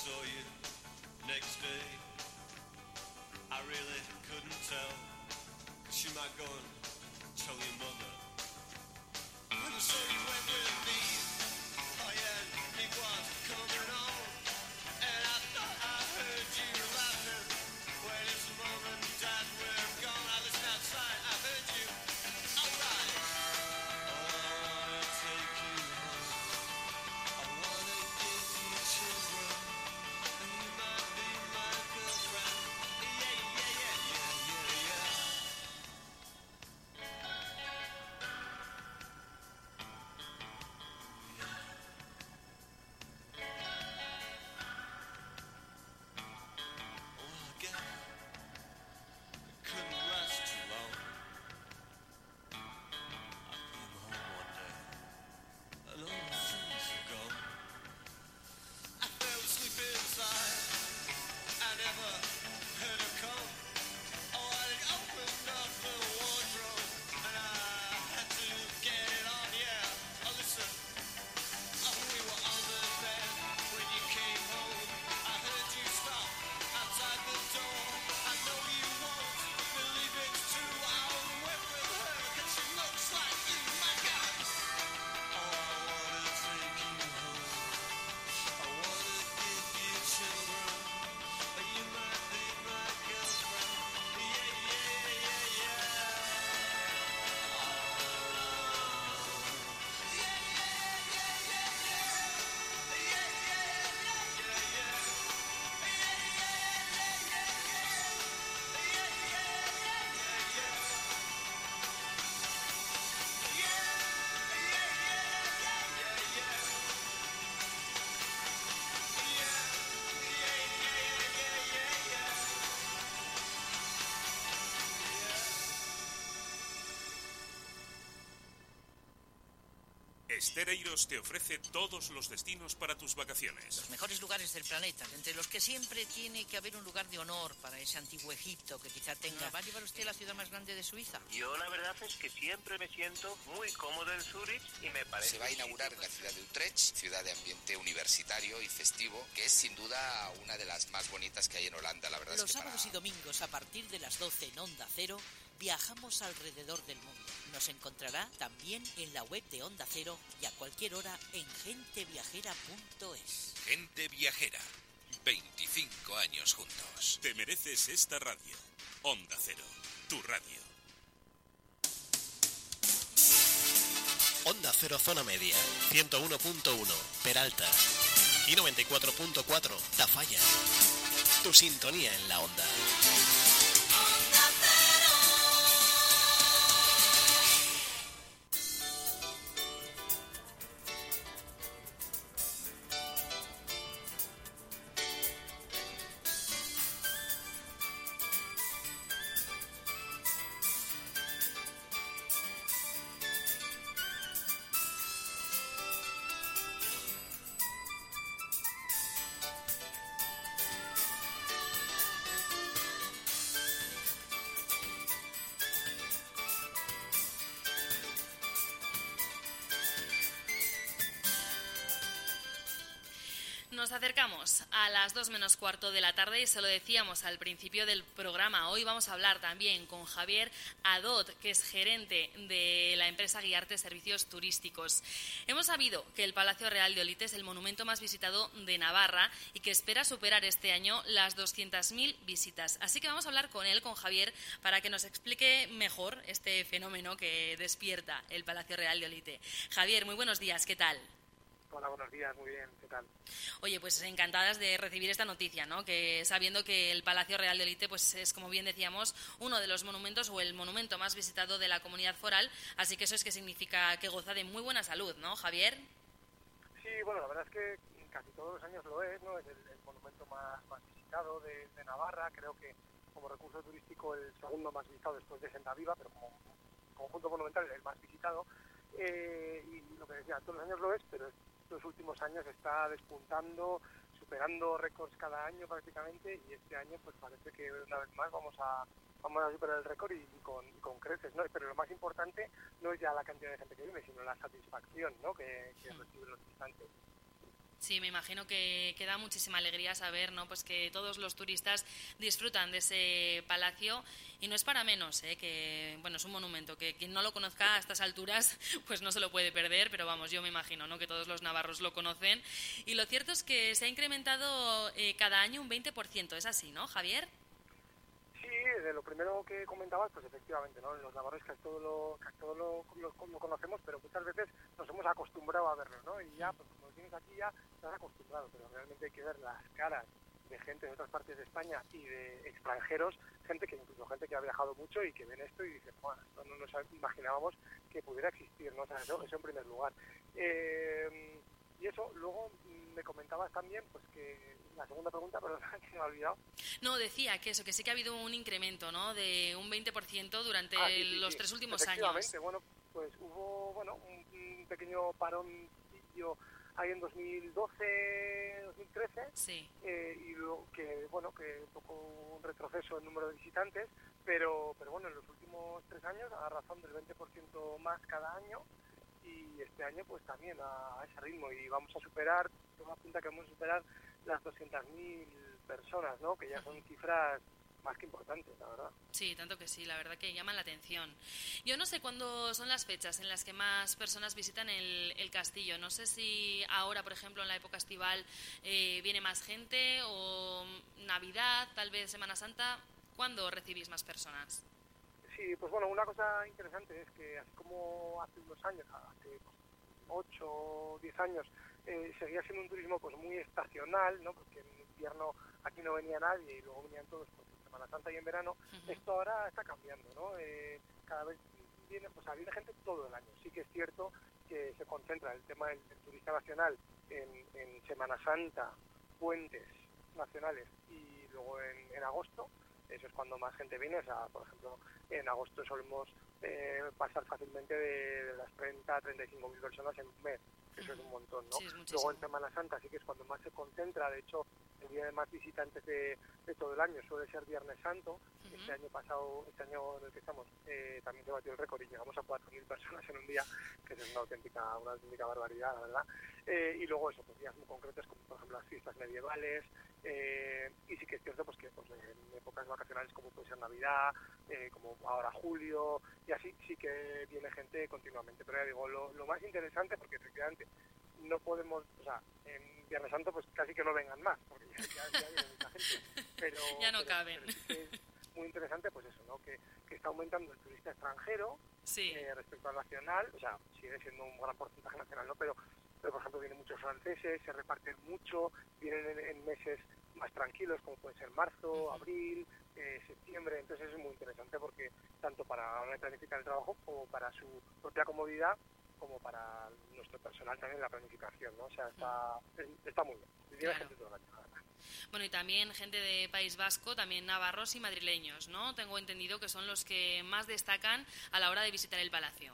saw you next day, I really couldn't tell, 'cause you might go and tell your mother. And so you went with me, oh yeah, it was coming on, and I thought I heard you laughing, when it's mom and dad were gone, I listened outside, I heard you, alright. Oh, I wanna take you home, I wanna give you children, and you might be my girlfriend, yeah, yeah, yeah, yeah, yeah, yeah. Estereiros te ofrece todos los destinos para tus vacaciones. Los mejores lugares del planeta, entre los que siempre tiene que haber un lugar de honor para ese antiguo Egipto que quizá tenga. ¿Va a llevar usted a la ciudad más grande de Suiza? Yo la verdad es que siempre me siento muy cómodo en Zurich y me parece... Se va a inaugurar en la ciudad de Utrecht, ciudad de ambiente universitario y festivo, que es sin duda una de las más bonitas que hay en Holanda, la verdad. Los es que sábados para... y domingos a partir de las doce en Onda Cero, viajamos alrededor del mundo. Nos encontrará también en la web de Onda Cero y a cualquier hora en gente viajera punto es. Gente Viajera. veinticinco años juntos. Te mereces esta radio. Onda Cero, tu radio. Onda Cero Zona Media, ciento uno punto uno, Peralta. Y noventa y cuatro punto cuatro, Tafalla. Tu sintonía en la onda. Nos acercamos a las dos menos cuarto de la tarde y se lo decíamos al principio del programa. Hoy vamos a hablar también con Javier Adot, que es gerente de la empresa Guiarte Servicios Turísticos. Hemos sabido que el Palacio Real de Olite es el monumento más visitado de Navarra y que espera superar este año las doscientas mil visitas. Así que vamos a hablar con él, con Javier, para que nos explique mejor este fenómeno que despierta el Palacio Real de Olite. Javier, muy buenos días, ¿qué tal? Hola, buenos días, muy bien, ¿qué tal? Oye, pues encantadas de recibir esta noticia, ¿no? Que sabiendo que el Palacio Real de Olite pues es, como bien decíamos, uno de los monumentos o el monumento más visitado de la comunidad foral, así que eso es que significa que goza de muy buena salud, ¿no, Javier? Sí, bueno, la verdad es que casi todos los años lo es, ¿no? Es el, el monumento más, más visitado de, de Navarra, creo que como recurso turístico el segundo más visitado después de Sentaviva, pero como conjunto monumental el más visitado. Eh, y lo que decía, todos los años lo es, pero estos últimos años está despuntando, superando récords cada año prácticamente, y este año pues parece que una vez más vamos a vamos a superar el récord y, y, con, y con creces, ¿no? Pero lo más importante no es ya la cantidad de gente que viene, sino la satisfacción, ¿no? que, que reciben los visitantes. Sí, me imagino que, que da muchísima alegría saber, ¿no? Pues que todos los turistas disfrutan de ese palacio y no es para menos, ¿eh? Que bueno, es un monumento que quien no lo conozca a estas alturas pues no se lo puede perder, pero vamos, yo me imagino, ¿no? Que todos los navarros lo conocen y lo cierto es que se ha incrementado eh, cada año un veinte por ciento, ¿es así, no, Javier? Sí, de lo primero que comentabas, pues efectivamente, ¿no? Los navarros casi todo lo, casi todo lo, lo, lo conocemos, pero muchas veces nos hemos acostumbrado a verlo, ¿no? Y ya, pues como lo tienes aquí ya, estás acostumbrado, pero realmente hay que ver las caras de gente de otras partes de España y de extranjeros, gente que incluso gente que ha viajado mucho y que ven esto y dicen, bueno, esto no nos imaginábamos que pudiera existir, ¿no? O sea, eso, eso en primer lugar. Eh, y eso, luego me comentabas también, pues que la segunda pregunta, perdón, que me ha olvidado. No, decía que eso, que sí que ha habido un incremento, ¿no? De un veinte por ciento durante ah, sí, sí, los sí. tres últimos Efectivamente, años. Bueno, pues hubo, bueno, un, un pequeño paroncillo ahí en dos mil doce, dos mil trece, sí. eh, y luego que, bueno, que un poco un retroceso en número de visitantes, pero, pero bueno, en los últimos tres años, a razón del veinte por ciento más cada año, y este año pues también a, a ese ritmo, y vamos a superar, todo apunta que vamos a superar las doscientas mil personas, ¿no? Que ya son cifras más que importantes, la verdad. Sí, tanto que sí, la verdad que llaman la atención. Yo no sé cuándo son las fechas en las que más personas visitan el, el castillo. No sé si ahora, por ejemplo, en la época estival eh, viene más gente o Navidad, tal vez Semana Santa. ¿Cuándo recibís más personas? Sí, pues bueno, una cosa interesante es que así como hace unos años, hace ocho o diez años, eh, seguía siendo un turismo pues muy estacional, ¿no? Porque en invierno aquí no venía nadie y luego venían todos pues, en Semana Santa y en verano. Uh-huh. Esto ahora está cambiando, ¿no? Eh, cada vez viene, pues viene gente todo el año. Sí que es cierto que se concentra el tema del, del turista nacional en, en Semana Santa, puentes nacionales y luego en, en agosto. Eso es cuando más gente viene, o sea, por ejemplo, en agosto solemos eh, pasar fácilmente de, de las treinta a treinta y cinco mil personas en un mes, eso es un montón, ¿no? Sí, luego en Semana Santa sí que es cuando más se concentra, de hecho, el día de más visitantes de, de todo el año suele ser Viernes Santo. Uh-huh. Este año pasado, este año en el que estamos, eh, también se batió el récord y llegamos a cuatro mil personas en un día, que eso es una auténtica, una auténtica barbaridad, la verdad. Eh, y luego eso, pues días muy concretos como por ejemplo las fiestas medievales, eh, y sí que es cierto pues que pues, en épocas vacacionales como puede ser Navidad, eh, como ahora julio, y así sí que viene gente continuamente. Pero ya digo, lo, lo más interesante, porque efectivamente no podemos, o sea, en Viernes Santo pues casi que no vengan más, porque ya, ya, ya viene mucha gente, pero ya no pero, caben. Pero sí que es muy interesante pues eso, ¿no? Que, que está aumentando el turista extranjero, sí. eh, respecto al nacional, o sea, sigue siendo un gran porcentaje nacional, ¿no? Pero, pero por ejemplo vienen muchos franceses, se reparten mucho, vienen en, en meses más tranquilos como puede ser marzo, uh-huh. abril, eh, septiembre, entonces es muy interesante porque tanto para planificar el trabajo como para su propia comodidad, como para nuestro personal también la planificación, ¿no? O sea, está, está muy bien. Claro. Gente todo el año, bueno, y también gente de País Vasco, también navarros y madrileños, ¿no? Tengo entendido que son los que más destacan a la hora de visitar el palacio.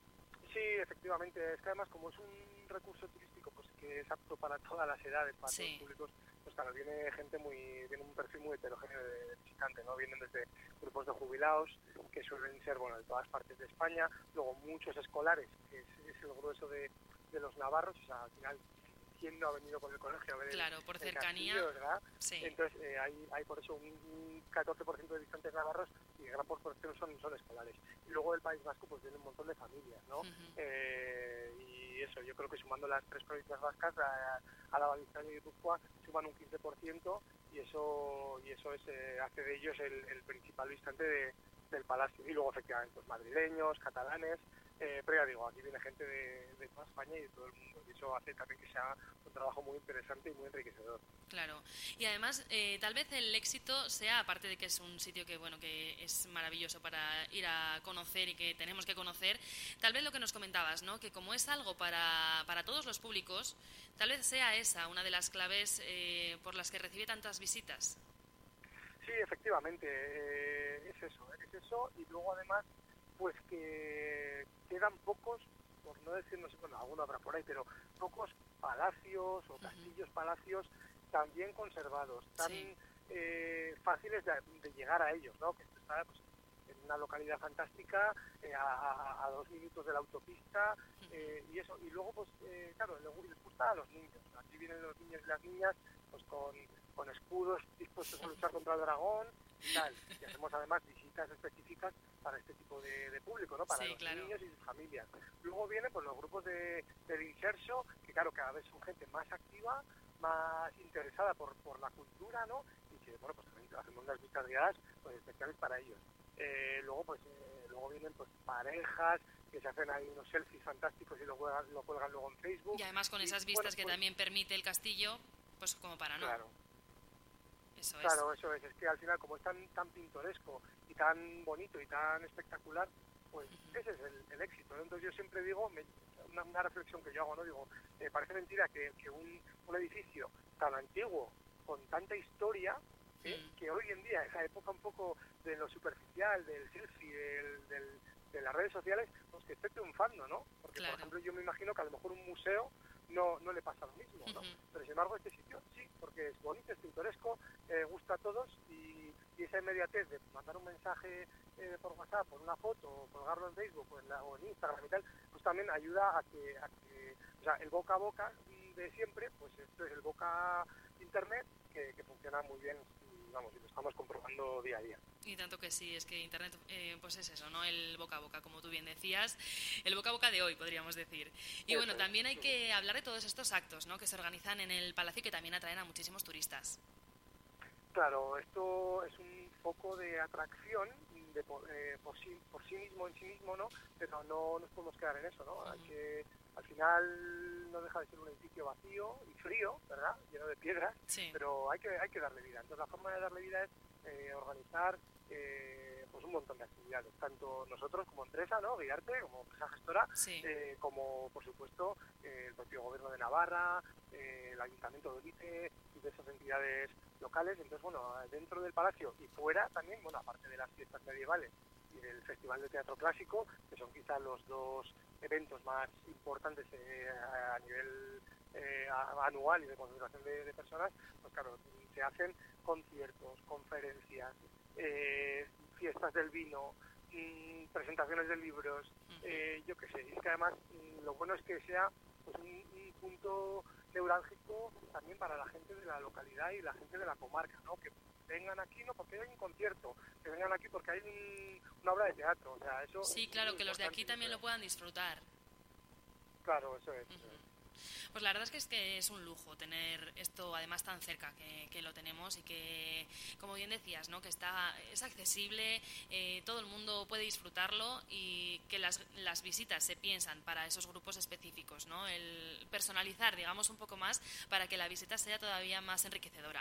Sí, efectivamente. Es que además, como es un recurso turístico pues que es apto para todas las edades, para sí. todos los públicos, pues claro, viene gente muy, viene un perfil muy heterogéneo de visitantes, ¿no? Vienen desde grupos de jubilados, que suelen ser, bueno, de todas partes de España, luego muchos escolares, que es, es el grueso de, de los navarros, o sea, al final, ¿quién no ha venido con el colegio a ver claro, el, por el cercanía, castillo, ¿verdad? Sí. Entonces, eh, hay, hay por eso un, un catorce por ciento de visitantes navarros y gran proporción son, son escolares. Y luego del País Vasco, pues viene un montón de familias, ¿no? Uh-huh. Eh, y eso, yo creo que sumando las tres provincias vascas, a, a la Valenciana y Guipúzcoa, suman un quince por ciento y eso y eso es eh, hace de ellos el, el principal visitante de, del palacio. Y luego, efectivamente, pues madrileños, catalanes, eh, pero ya digo, aquí viene gente de, de toda España y de todo el mundo. Y eso hace también que sea un trabajo muy interesante y muy enriquecedor. Claro. Y además, eh, tal vez el éxito sea, aparte de que es un sitio que, bueno, que es maravilloso para ir a conocer y que tenemos que conocer, tal vez lo que nos comentabas, ¿no? Que como es algo para, para todos los públicos, tal vez sea esa una de las claves eh, por las que recibe tantas visitas. Sí, efectivamente, eh, es eso, es eso, y luego además, pues que quedan pocos, por no decir, no sé, bueno, alguno habrá por ahí, pero pocos palacios o castillos, uh-huh. palacios tan bien conservados, tan sí. eh, fáciles de, de llegar a ellos, ¿no? Que está, pues, en una localidad fantástica, eh, a, a, a dos minutos de la autopista, eh, y eso, y luego pues eh, claro, les gusta a los niños, aquí vienen los niños y las niñas pues con, con escudos dispuestos a luchar contra el dragón y tal, y hacemos además visitas específicas para este tipo de, de público, ¿no? Para sí, los claro. niños y sus familias. Luego vienen pues los grupos de, del inserso, que claro, cada vez son gente más activa, más interesada por, por la cultura, ¿no? Y que, bueno, pues también hacemos unas visitas guiadas pues, especiales para ellos. Eh, luego, pues, eh, luego vienen pues parejas que se hacen ahí unos selfies fantásticos y lo cuelgan, lo cuelgan luego en Facebook. Y además con esas y, vistas bueno, que pues, también permite el castillo, pues como para no. Claro. Eso Claro, es. eso es. Es que al final, como es tan, tan pintoresco y tan bonito y tan espectacular, pues uh-huh. ese es el, el éxito, ¿no? Entonces yo siempre digo, me, una, una reflexión que yo hago, ¿no? Digo, me parece mentira que, que un, un edificio tan antiguo, con tanta historia, ¿eh? mm. que hoy en día, esa época un poco de lo superficial, del selfie, del, del, de las redes sociales, pues que esté triunfando, ¿no? Porque, claro. por ejemplo, yo me imagino que a lo mejor un museo no no le pasa lo mismo, ¿no? Uh-huh. Pero sin embargo este sitio sí, porque es bonito, es pintoresco, eh, gusta a todos y, y esa inmediatez de mandar un mensaje eh, por WhatsApp, por una foto, o colgarlo en Facebook o en, la, o en Instagram y tal, pues también ayuda a que, a que, o sea, el boca a boca de siempre, pues esto es el boca internet que, que funciona muy bien. Vamos, y lo estamos comprobando día a día. Y tanto que sí, es que Internet eh, pues es eso, ¿no? El boca a boca, como tú bien decías, el boca a boca de hoy, podríamos decir. Y eso, bueno, también hay sí. que hablar de todos estos actos, ¿no? Que se organizan en el Palacio y que también atraen a muchísimos turistas. Claro, esto es un foco de atracción de, eh, por, sí, por sí mismo, en sí mismo, ¿no? Pero no nos podemos quedar en eso, ¿no? Uh-huh. Hay que, al final no deja de ser un edificio vacío y frío, ¿verdad? Lleno de piedras, sí. pero hay que hay que darle vida. Entonces la forma de darle vida es eh, organizar eh, pues un montón de actividades, tanto nosotros como empresa, ¿no? Guiarte, como empresa gestora, sí. eh, como por supuesto eh, el propio gobierno de Navarra, eh, el Ayuntamiento de Olite y de esas entidades locales. Entonces, bueno, dentro del palacio y fuera también, bueno, aparte de las fiestas medievales y del Festival de Teatro Clásico, que son quizás los dos eventos más importantes eh, a nivel eh, anual y de concentración de, de personas, pues claro, se hacen conciertos, conferencias, eh, fiestas del vino, mmm, presentaciones de libros, eh, yo qué sé, y es que además mmm, lo bueno es que sea pues un, un punto neurálgico también para la gente de la localidad y la gente de la comarca, ¿no? Que vengan aquí no porque hay un concierto, que vengan aquí porque hay un, una obra de teatro, o sea, eso... Sí, claro, que los de aquí también lo puedan disfrutar. Claro, eso es. Uh-huh. Pues la verdad es que es que es un lujo tener esto además tan cerca que, que lo tenemos y que, como bien decías, ¿no? Que está es accesible, eh, todo el mundo puede disfrutarlo y que las, las visitas se piensan para esos grupos específicos, ¿no? El personalizar, digamos, un poco más para que la visita sea todavía más enriquecedora.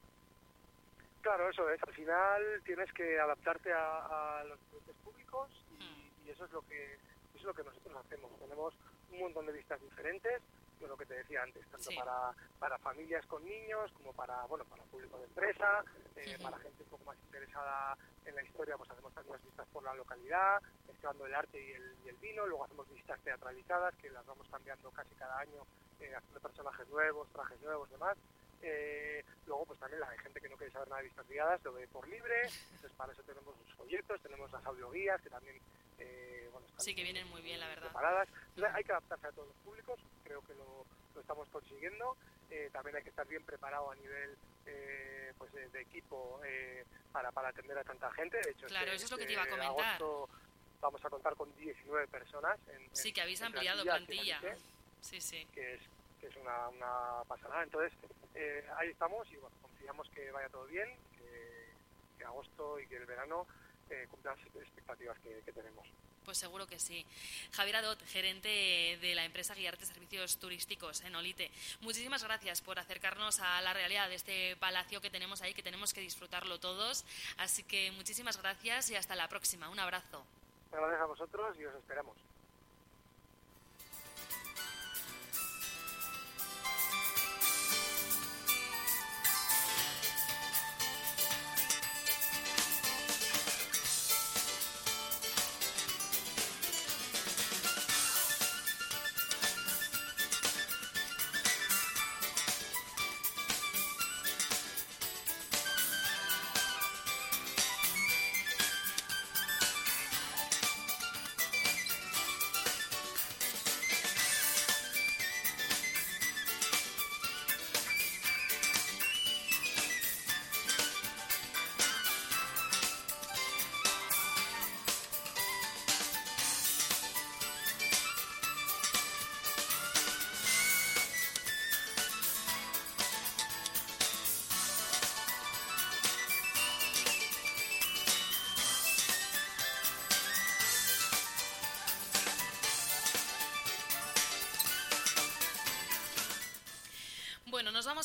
Claro, eso es. Al final tienes que adaptarte a, a los diferentes públicos y, hmm. y eso es lo que eso es lo que nosotros hacemos. Tenemos un montón de vistas diferentes, que es lo que te decía antes, tanto sí. para para familias con niños como para bueno para público de empresa, eh, uh-huh. para gente un poco más interesada en la historia, pues hacemos también las vistas por la localidad, mezclando el arte y el, y el vino. Luego hacemos vistas teatralizadas que las vamos cambiando casi cada año, eh, haciendo personajes nuevos, trajes nuevos, demás. Eh, luego pues también hay gente que no quiere saber nada de vistas guiadas, lo ve por libre, entonces para eso tenemos los folletos, tenemos las audioguías que también eh, bueno, están sí que vienen muy bien, la verdad. Preparadas. Entonces, hay que adaptarse a todos los públicos, creo que lo, lo estamos consiguiendo. Eh, también hay que estar bien preparado a nivel eh, pues de, de equipo eh, para, para atender a tanta gente. De hecho, claro, este, eso es lo que te iba a comentar. Agosto vamos a contar con diecinueve personas. En, sí, en, que habéis en ampliado plantilla. plantilla. Sí, sí. Que es que es una, una pasada. Entonces, eh, ahí estamos y bueno, confiamos que vaya todo bien, que, que agosto y que el verano eh, cumpla las expectativas que, que tenemos. Pues seguro que sí. Javier Adot, gerente de la empresa Guiarte Servicios Turísticos en Olite. Muchísimas gracias por acercarnos a la realidad de este palacio que tenemos ahí, que tenemos que disfrutarlo todos. Así que muchísimas gracias y hasta la próxima. Un abrazo. Gracias a vosotros y os esperamos.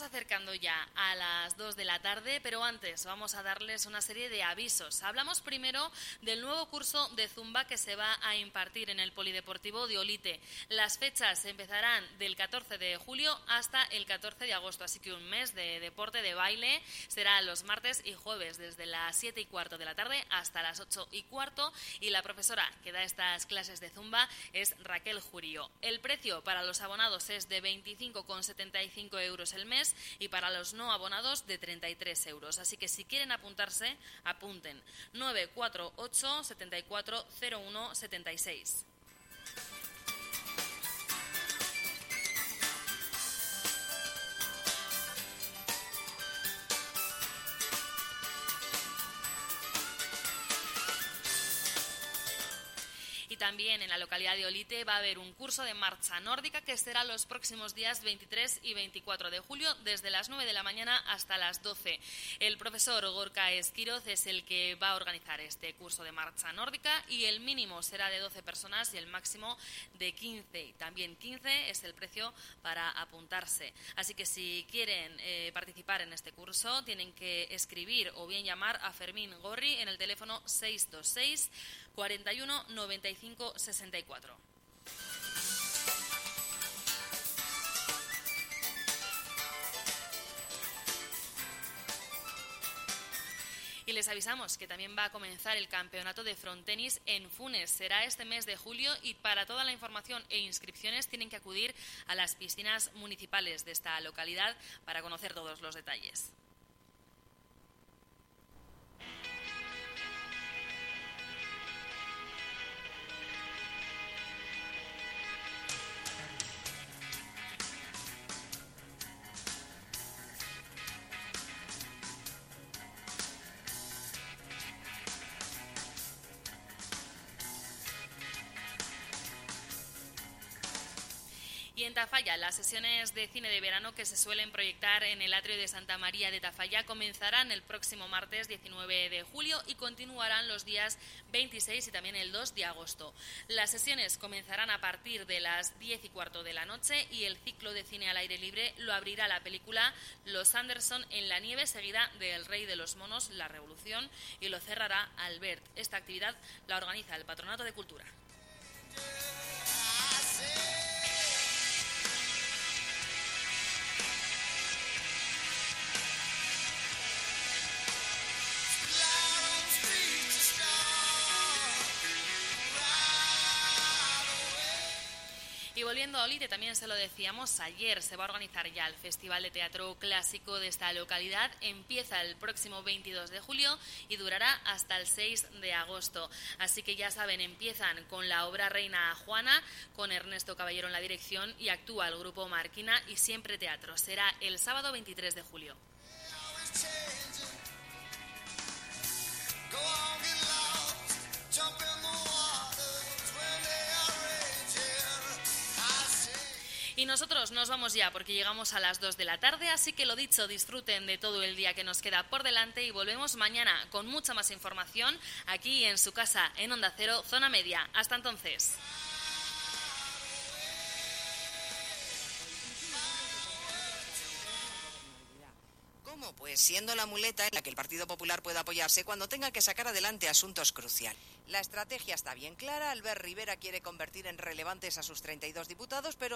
acercando ya a las dos de la tarde, pero antes vamos a darles una serie de avisos. Hablamos primero del nuevo curso de Zumba que se va a impartir en el Polideportivo de Olite. Las fechas empezarán del catorce de julio hasta el catorce de agosto, así que un mes de deporte, de baile. Será los martes y jueves desde las siete y cuarto de la tarde hasta las ocho y cuarto, y la profesora que da estas clases de Zumba es Raquel Jurío. El precio para los abonados es de veinticinco con setenta y cinco euros el mes y para los no abonados de treinta y tres euros. Así que si quieren apuntarse, apunten. nueve cuatro ocho, setenta y cuatro, cero uno, setenta y seis. También en la localidad de Olite va a haber un curso de marcha nórdica que será los próximos días veintitrés y veinticuatro de julio, desde las nueve de la mañana hasta las doce. El profesor Gorka Esquiroz es el que va a organizar este curso de marcha nórdica y el mínimo será de doce personas y el máximo de quince. Y también quince es el precio para apuntarse. Así que si quieren eh, participar en este curso, tienen que escribir o bien llamar a Fermín Gorri en el teléfono seis dos seis, cuarenta y uno, noventa y cinco, sesenta y cuatro. Y les avisamos que también va a comenzar el campeonato de frontenis en Funes. Será este mes de julio y para toda la información e inscripciones tienen que acudir a las piscinas municipales de esta localidad para conocer todos los detalles. Y en Tafalla, las sesiones de cine de verano que se suelen proyectar en el atrio de Santa María de Tafalla comenzarán el próximo martes diecinueve de julio y continuarán los días veintiséis y también el dos de agosto. Las sesiones comenzarán a partir de las diez y cuarto de la noche y el ciclo de cine al aire libre lo abrirá la película Los Anderson en la nieve, seguida de El Rey de los Monos, La Revolución, y lo cerrará Albert. Esta actividad la organiza el Patronato de Cultura. Y volviendo a Olite, también se lo decíamos ayer, se va a organizar ya el Festival de Teatro Clásico de esta localidad. Empieza el próximo veintidós de julio y durará hasta el seis de agosto. Así que ya saben, empiezan con la obra Reina Juana, con Ernesto Caballero en la dirección, y actúa el grupo Marquina y Siempre Teatro. Será el sábado veintitrés de julio. Y nosotros nos vamos ya porque llegamos a las dos de la tarde, así que lo dicho, disfruten de todo el día que nos queda por delante y volvemos mañana con mucha más información aquí en su casa, en Onda Cero, Zona Media. Hasta entonces. ¿Cómo? Pues siendo la muleta en la que el Partido Popular pueda apoyarse cuando tenga que sacar adelante asuntos cruciales. La estrategia está bien clara. Albert Rivera quiere convertir en relevantes a sus treinta y dos diputados, pero